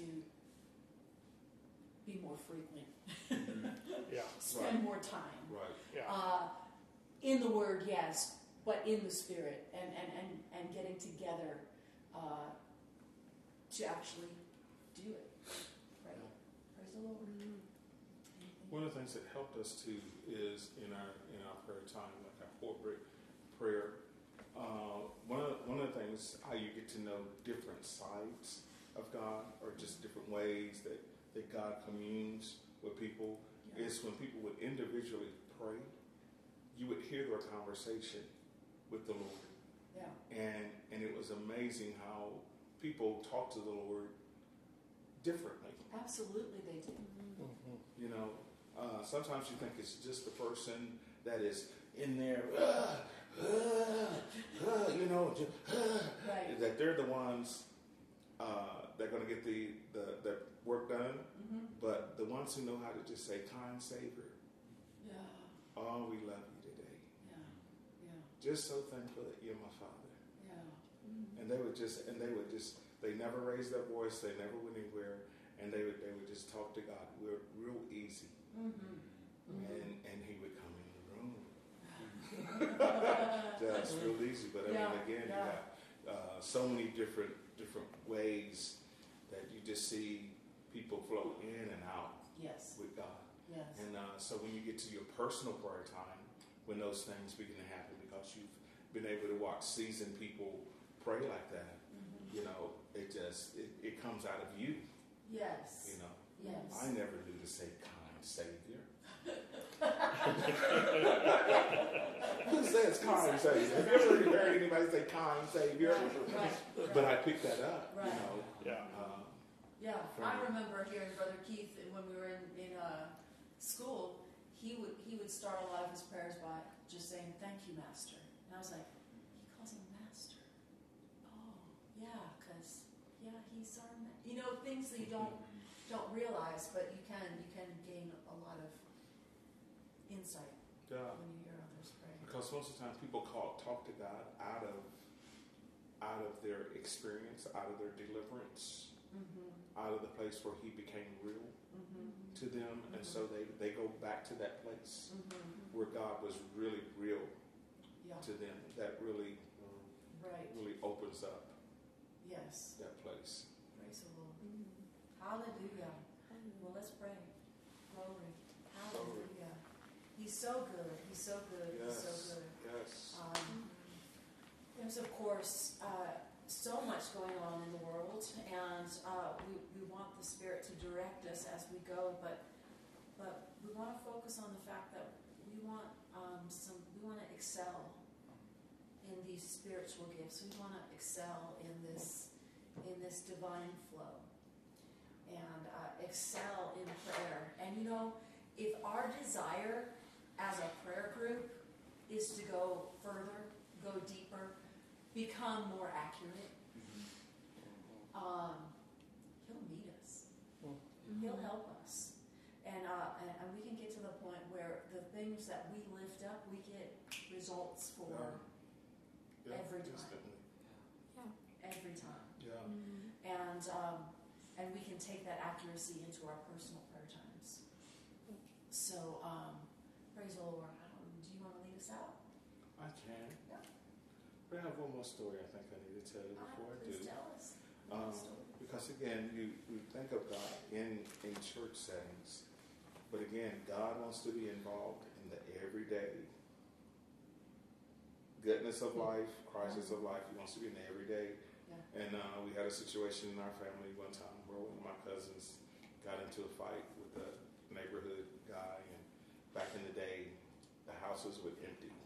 be more frequent, Yeah. spend Right. more time Right. Yeah. uh, in the Word, yes, but in the Spirit, and and and, and getting together uh, to actually do it. Right? Praise the Lord. Anything? One of the things that helped us too is in our in our prayer time, like our corporate prayer. Uh, one of the, one of the things how you get to know different sides of God, or just different ways that, that God communes with people, Yeah. is when people would individually pray, you would hear their conversation with the Lord, Yeah. and and it was amazing how people talk to the Lord differently. Absolutely, they do. You know, uh, sometimes you think it's just the person that is in there, uh, uh, uh, you know, just, uh, Right. that they're the ones uh, that are going to get the, the, the work done. Mm-hmm. But the ones who know how to just say, "Kind Savior, Yeah. oh, we love you today. Yeah. Yeah. Just so thankful that you're my Father." Yeah. Mm-hmm. And they would just, and they would just, they never raised their voice. They never went anywhere. And they would, they would just talk to God. We're real easy. Mm-hmm. And and he would come in the room. Just real easy. But I Yeah, mean, again, yeah. you got uh, so many different different ways that you just see people flow in and out Yes. with God. Yes. And uh, so when you get to your personal prayer time, when those things begin to happen, because you've been able to watch seasoned people pray like that, Mm-hmm. you know, it just it, it comes out of you. Yes. You know, Yes. I never knew to say "kind Savior." Who says "kind Savior"? Have you ever heard anybody say "kind Savior"? Right, right, But I picked that up. Right. You know. Yeah. Uh, Yeah, I remember hearing Brother Keith when we were in, in uh, school. He would he would start a lot of his prayers by just saying, "Thank you, Master." And I was like, he calls him Master. Oh, yeah, because yeah, he's our ma-. You know, things that you don't don't realize, but you can you can gain a lot of insight Yeah. when you hear others pray. Because most of the time people call, talk to God out of out of their experience, out of their deliverance, Mm-hmm. out of the place where He became real Mm-hmm. to them, and so they, they go back to that place Mm-hmm. where God was really real Yeah. to them. That really Right. really opens up Yes. that place. Praise the Lord. Mm. Hallelujah. Well, let's pray. Glory. Hallelujah. He's so good. He's so good. He's so Yes. good. Yes. Um, there's, of course, uh, so much going on in the world, and uh, we, we want the Spirit to direct us as we go, but but we want to focus on the fact that we want um, some, we want to excel in these spiritual gifts. We want to excel in this in this divine flow, and uh, excel in prayer. And you know, if our desire as a prayer group is to go further, go deeper, become more accurate, um, He'll meet us. He'll help us. And, uh, and and we can get to the point where the things that we lift up, we get results for Yeah. every time. Instantly. every time. Yeah. Mm. And um, and we can take that accuracy into our personal prayer times. So, um, praise the Lord. I don't, do you want to lead us out? I can. Yeah. But I have one more story I think I need to tell you before I, Uh, do. please tell us. Um, The story. Because again, you, you think of God in, in church settings, but again, God wants to be involved in the everyday goodness of life, crisis of life. He wants to be in the everyday. Yeah. And uh, we had a situation in our family one time where one of my cousins got into a fight with a neighborhood guy, and back in the day, the houses would empty.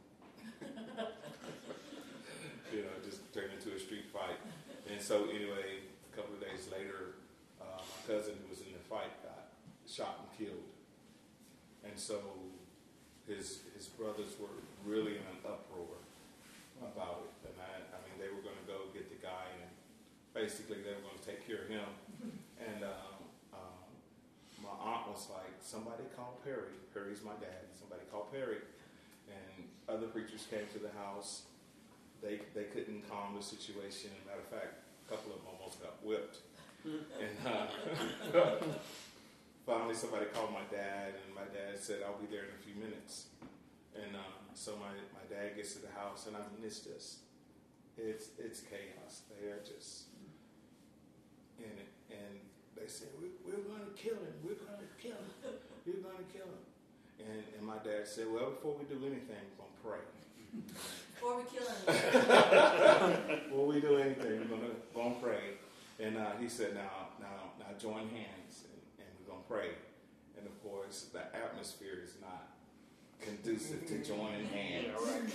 You know, just turned into a street fight. And so anyway, a couple of days later, uh, my cousin who was in the fight got shot and killed. And so his his brothers were really in an uproar about it. And I, I mean, they were going to go get the guy, and basically they were going to take care of him. And um, um, my aunt was like, somebody call Perry. Perry's my dad. Somebody call Perry. And other preachers came to the house. They they couldn't calm the situation. Matter of fact, a couple of them almost got whipped. And uh, finally somebody called my dad, and my dad said, I'll be there in a few minutes. And uh, so my, my dad gets to the house, and I mean, it's just, it's it's chaos. They are just in it. And they said, we, we're going to kill him. We're going to kill him. We're going to kill him. And, and my dad said, well, before we do anything, we're going to pray. Before we kill him. Before we do anything, we're going to go and pray. And uh, he said, now, now, now join hands, and, and we're going to pray. And of course, the atmosphere is not conducive to joining hands.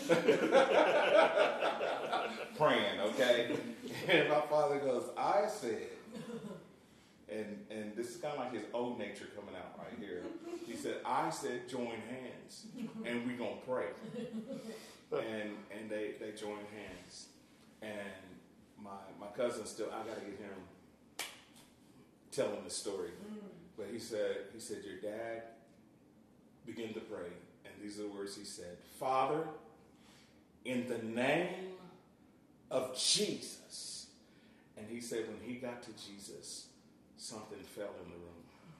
Praying, okay? And my father goes, I said, and, and this is kind of like his old nature coming out right here. He said, I said join hands, and we're going to pray. And and they, they joined hands. And my my cousin still, I got to get him telling the story. But he said, he said, your dad began to pray. And these are the words he said. Father, in the name of Jesus. And he said when he got to Jesus, something fell in the room.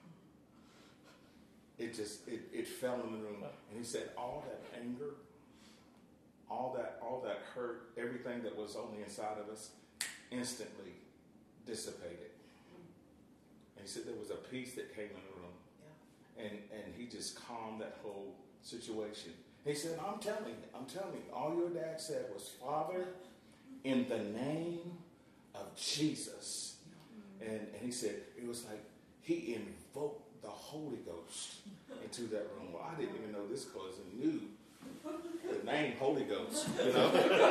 It just, it, it fell in the room. And he said all that anger, all that, all that hurt, everything that was on the inside of us instantly dissipated. And he said there was a peace that came in the room. Yeah. And, and he just calmed that whole situation. He said, I'm telling you, I'm telling you, all your dad said was, Father, in the name of Jesus. And, and he said, it was like he invoked the Holy Ghost into that room. Well, I didn't even know this cousin knew the name Holy Ghost, you know.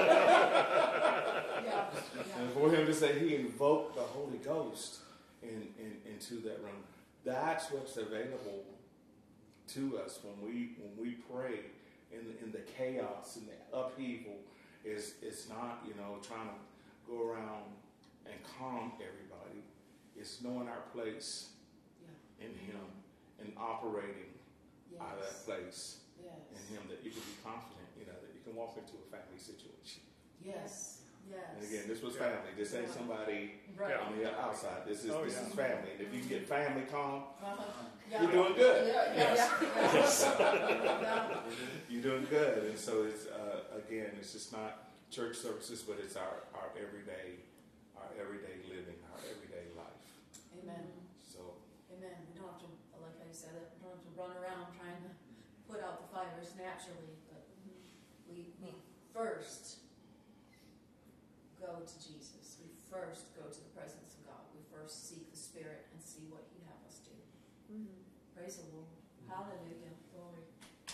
Yeah. Yeah. And for him to say he invoked the Holy Ghost in, in, into that room, that's what's available to us when we when we pray in the, in the chaos and the upheaval. Is it's not, you know, trying to go around and calm everybody. It's knowing our place Yeah. in Him and operating Yes. out of that place. in Him, that you can be confident, you know, that you can walk into a family situation. Yes. Yes. And again, this was family. This ain't somebody Right. on the outside. This is Oh, this yeah. is family. And if you can get family calm, Uh-huh. Yeah. you're doing good. Yeah, yeah, Yes. yeah. Yeah. You're doing good. And so it's uh, again, it's just not church services, but it's our, our everyday, our everyday living, our everyday life. Amen. So Amen. We don't have to, like how you said it, we don't have to run around trying to put out the fires naturally, but we, we first go to Jesus. We first go to the presence of God. We first seek the Spirit and see what He'd have us do. Mm-hmm. Praise the Lord. Hallelujah. Glory.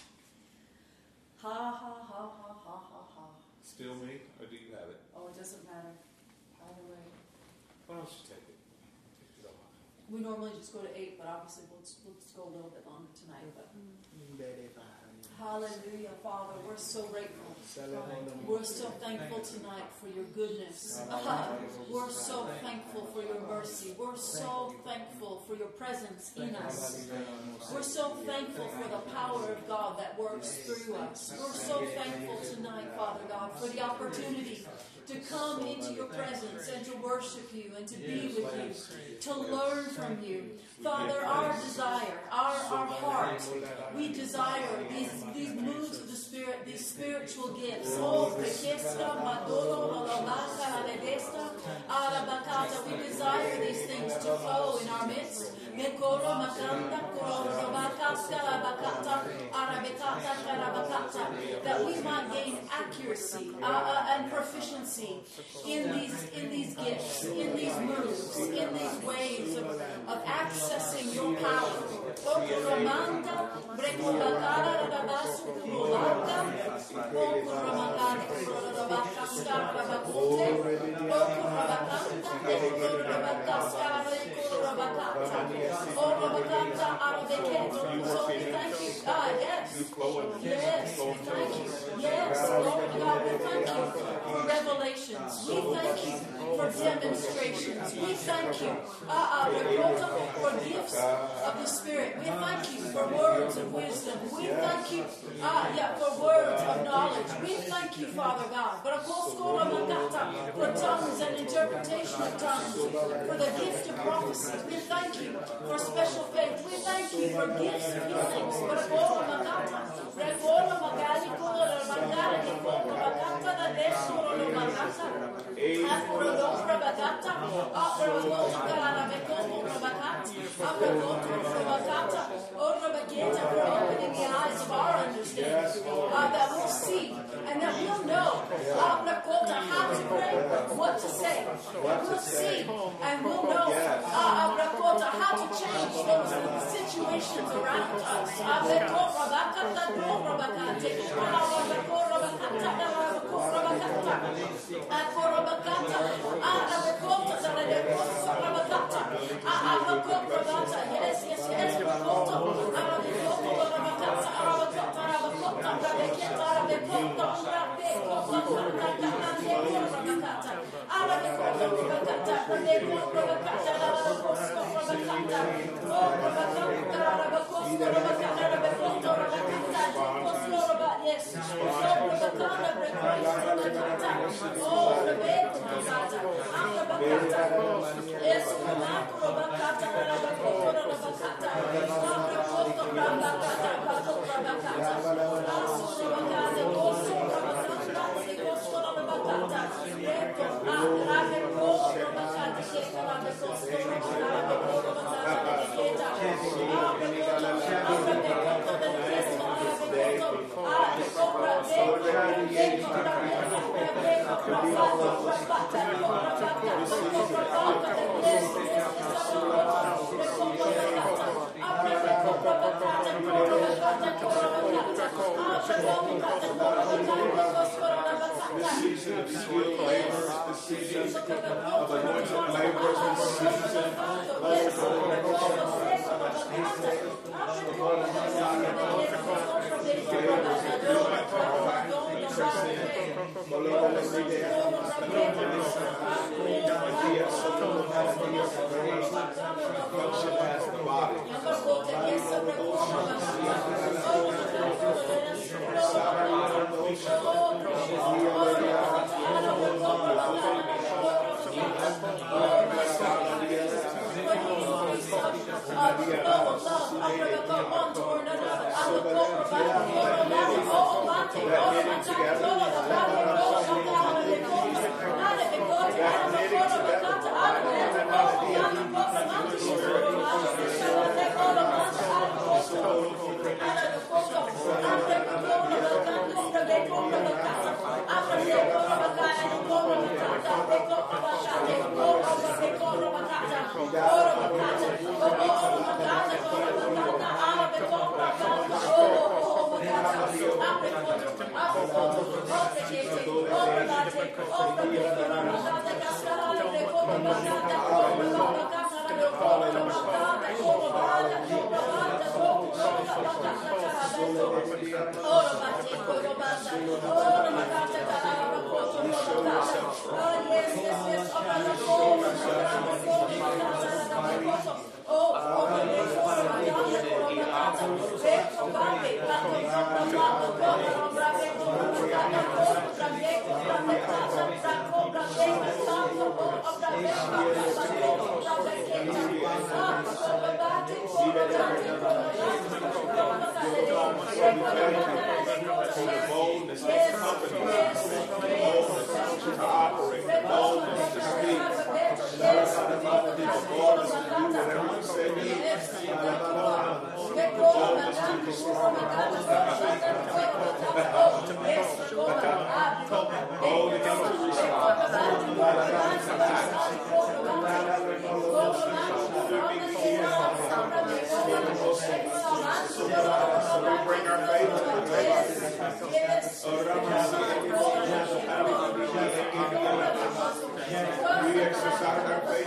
Ha, ha, ha, ha, ha, ha, ha. still me, or do you have it? Oh, it doesn't matter. Either way. Why don't you take it? If you don't mind. We normally just go to eight, but obviously we'll, we'll just go a little bit longer tonight. But hallelujah, Father, we're so grateful. We're so thankful tonight for your goodness. We're so thankful for your mercy. We're so thankful for your presence in us. We're so thankful for the power of God that works through us. We're so thankful tonight, Father God, for the opportunity to come into your presence and to worship you and to be with you, to learn from you. Father, our desire, our, our heart, we desire these, these moves of the Spirit, these spiritual gifts. Oh, we desire these things to flow in our midst. That we might gain accuracy uh, uh, and proficiency in these in these gifts, in these moves, in these ways of, of accessing your power. Ah, yes. Yes, we thank you. Yes, Lord God, we thank you for revelations. We thank you for demonstrations. We thank you uh, uh, for gifts of the Spirit. We thank you for words of wisdom. We thank you uh, yeah, for words of knowledge. We thank you, Father God, for tongues and interpretation of tongues, for the gift of prophecy. We thank you for special faith. We thank you for gifts of healings. For opening the eyes of our understanding, uh, that we'll see and that we'll know uh, how to pray, what to say. We'll see and we'll know uh, how to change those situations around us. Yes, yes, yes. boldness to accompany, boldness to operate, boldness to speak, boldness to do whatever you say to do, boldness to respond, boldness to So we bring our faith to the table. We exercise our faith.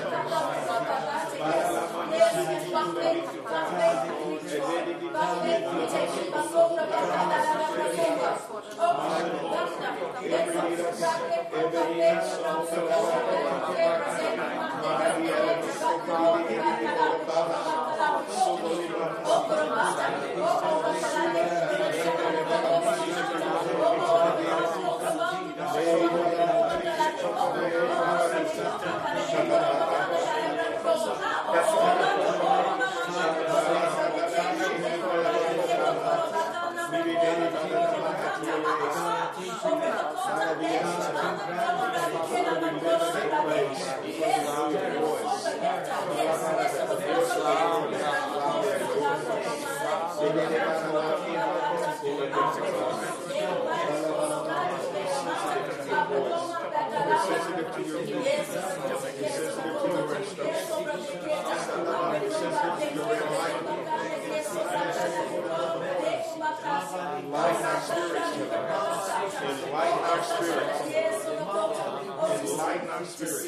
Enlighten our spirits. Enlighten our spirits. Enlighten our spirits.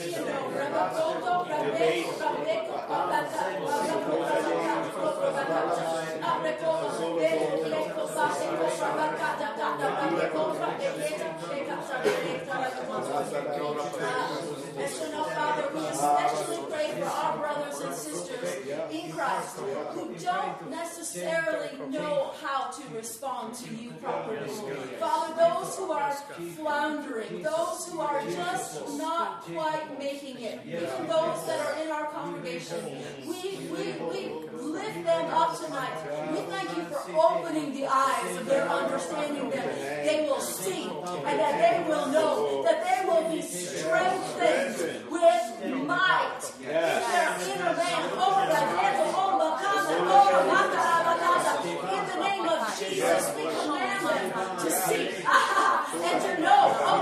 And so now, Father, we especially pray for our brothers and sisters in Christ who don't necessarily know how to respond to you properly. Father, those who are floundering, those who are just not quite making it, even those that are in our congregation, we, we, we lift them up tonight. We thank you for opening the eyes of their understanding that they will see and that they will know, that they will be strengthened with might in their inner man. In the name of Jesus, we command them to see and to know.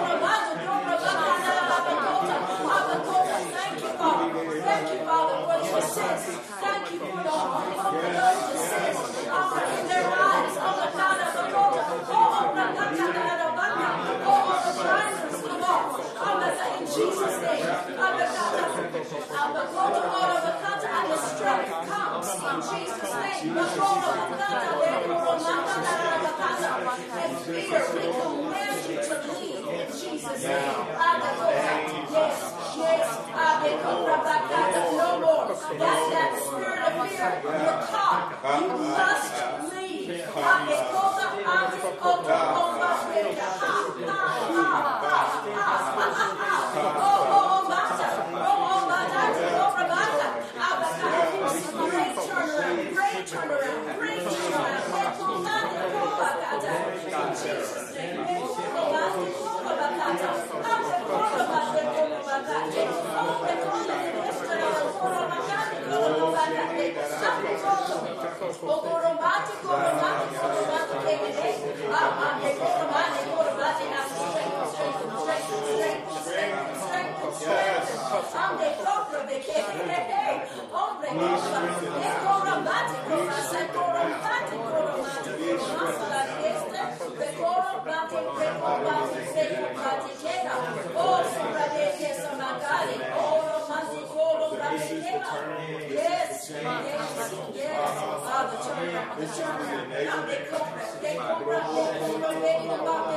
Thank you, Father. Thank you, Father, for the assist. Thank you for the Holy Ghost assist in their lives. Oh, the God of the Lord. Oh, the God of the Lord. Oh, the blinders come off. In Jesus' name. Oh, the God of the Lord. And the strength comes in Jesus' name. The Lord of the God and fear, we command you to leave in Jesus' name. Yes, yes, no more. That, that spirit of fear, you're caught. You must leave. Great turnaround, great turnaround, great turnaround. Jesus' name. Yes, yes, yes. Father, turn around, turn around.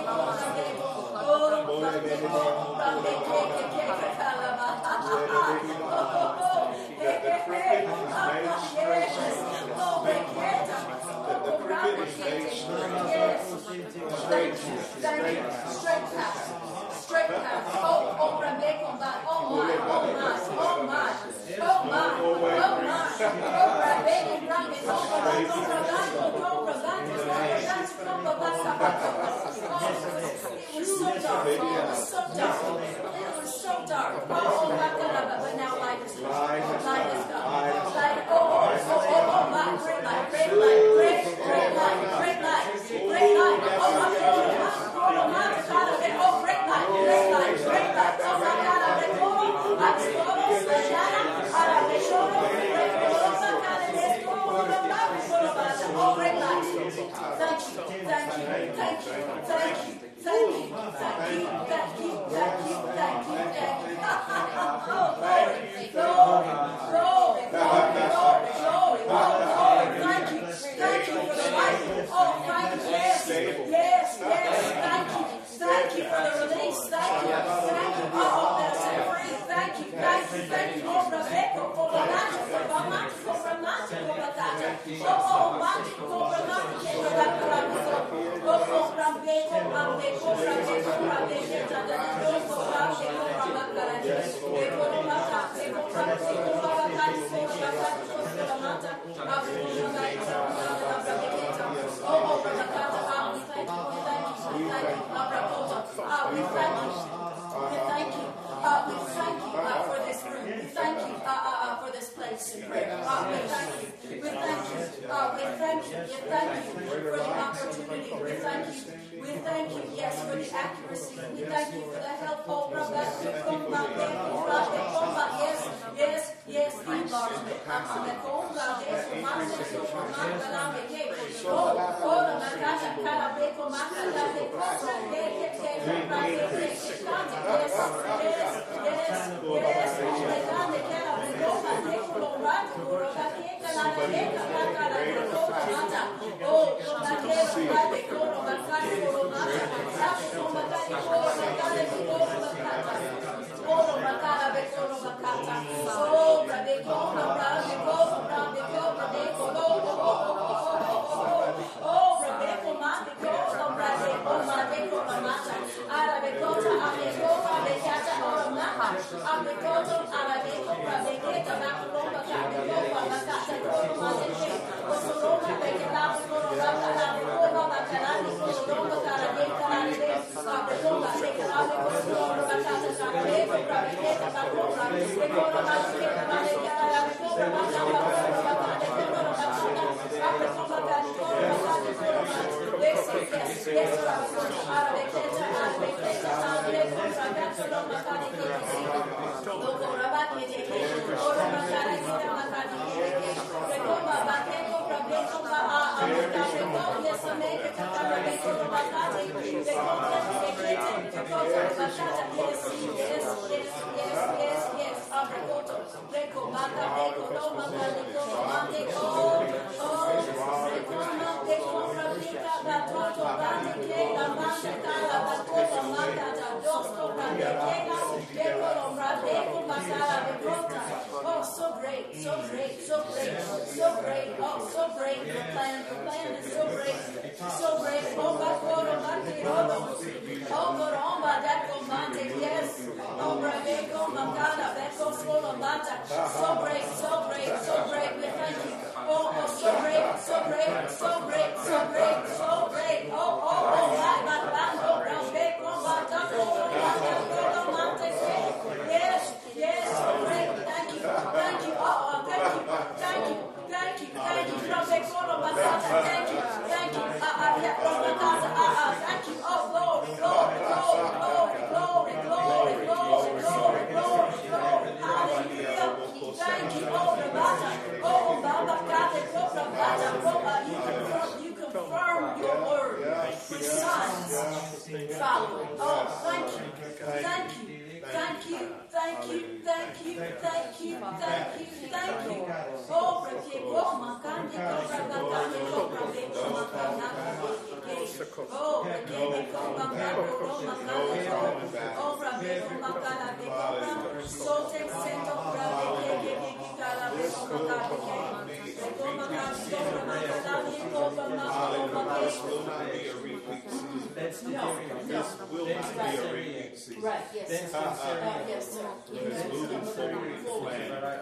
Right, yes. Uh, yes, sir. It's moving forward.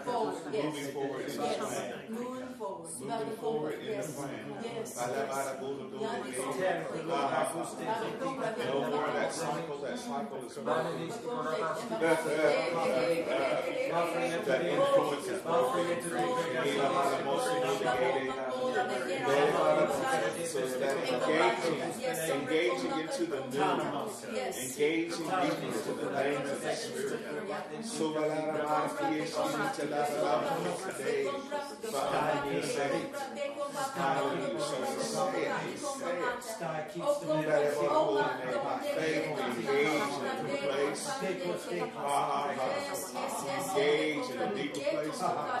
Yes. moving forward in the Yes. plan. Moving forward. Moving forward in the Yes. plan. Yes. Balabada bulu bulu Yes. bulu. Yes. No more that cycle. That cycle is broken. That influence is broken. So that engaging, engaging into the new, engaging deeply into the things of the Spirit. So today, hallelujah. So say it, say it. That if we will by faith, we engage in a new place. Ah, engage in a deeper place.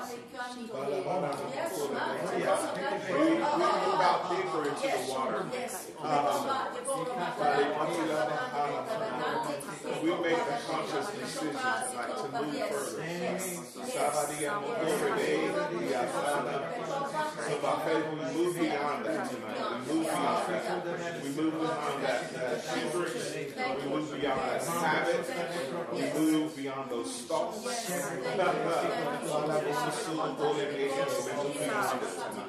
We, we move out deeper into the water. We make a conscious decision tonight to move further. So by faith, we move beyond that tonight. We move beyond that. We move beyond that, that hindrance. We move beyond that habit. We move beyond those thoughts. We move beyond it tonight.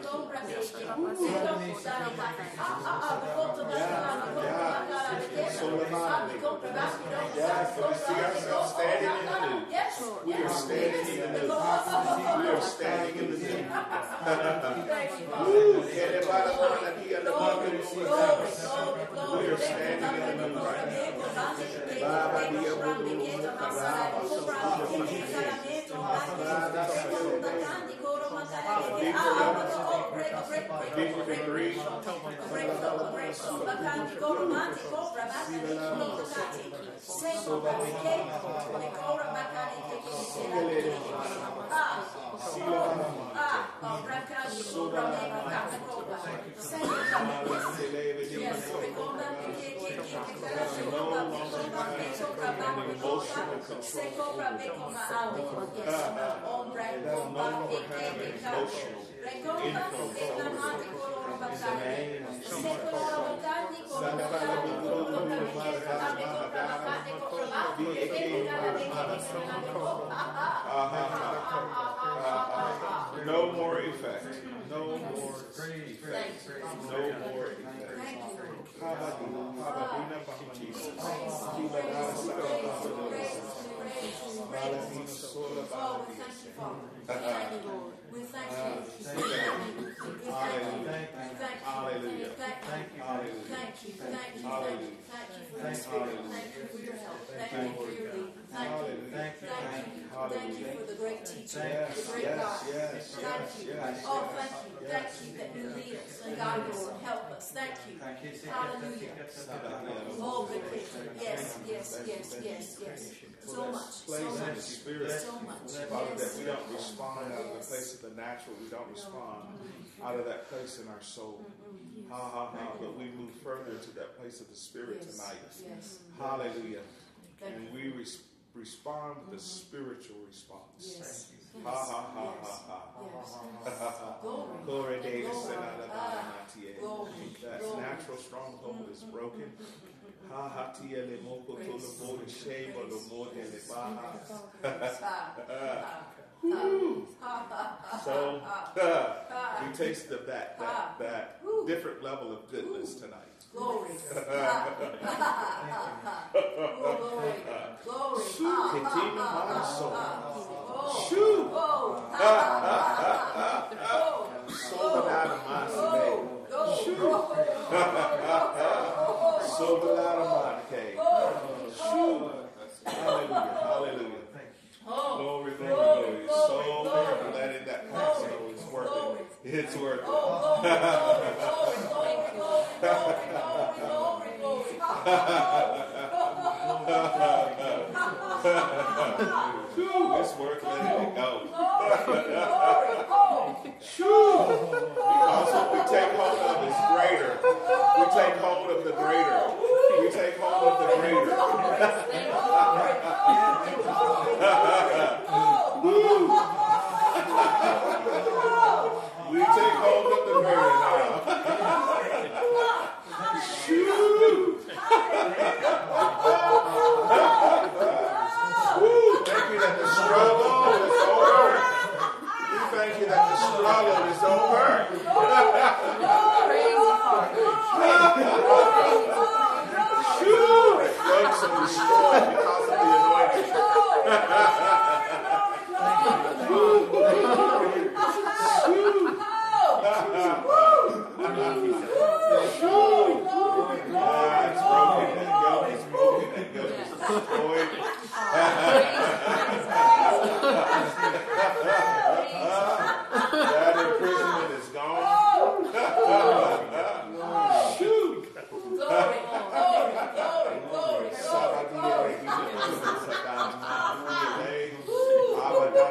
Yes, so we see ourselves standing in the new. We are standing in the new. We are standing in the new. Woo! We are standing in the new right Deeper degree. Emotional control. No more effect. No more effect. No more effect. We thank you. Hallelujah. Hallelujah. Thank you. Thank you. Thank you. Thank you for your spirit. Thank you for your help. Thank you for your lead. Thank you. Thank you. Thank you for the great teacher, the great God. Thank you. Oh, thank you. Thank you that you lead us and guide us and help us. Thank you. Hallelujah. Oh, good teacher. Yes, yes, yes, yes, yes. So much. So much. So much. Father, that we don't respond out of the place of the natural. We don't respond out of that place in our soul. Ha ha ha. But we move further into that place of the Spirit tonight. Hallelujah. And we res- respond with a spiritual response. Yes. Ha ha ha ha ha. Glory David said out of that natural stronghold is broken. Ha ha tia le moko to the body shame or the more than the baha. So we taste of that that that different level of goodness tonight. Glory. Glory. Glory. Continue my soul. Shoo. Soul out of my soul. Soul out of my cave. Hallelujah. Hallelujah. Glory, glory, glory. So letting that pass. It's working. It's working. It's working. Let it go. Because what we take hold of is greater. We take hold of the greater. We take hold of the greater. We take hold of the greater now. Woo, thank you that the struggle is over.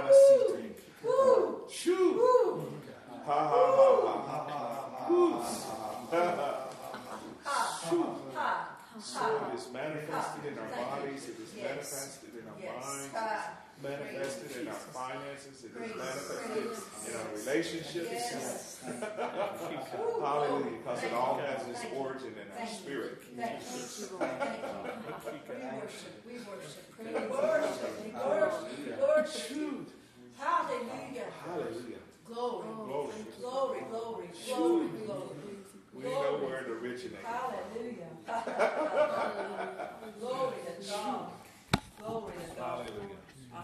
Ramasite. Woo! Shoo! Woo! Ha ha ha ha ha. Woo. Ha! Ha! So Ha! it is manifested in our Thank you. bodies, it is Yes. manifested in our Yes. minds, Ha! manifested in our Jesus. finances, it is Praise. manifested Praise. in our relationships. Yes. Hallelujah, because it all has its Thank you. origin in our Thank you. spirit. Thank you. Thank you. We worship. We worship. We worship. We worship. We worship. Hallelujah. Hallelujah. Glory. Glory. Glory. Glory. Glory. Glory. We know where it originated. Hallelujah.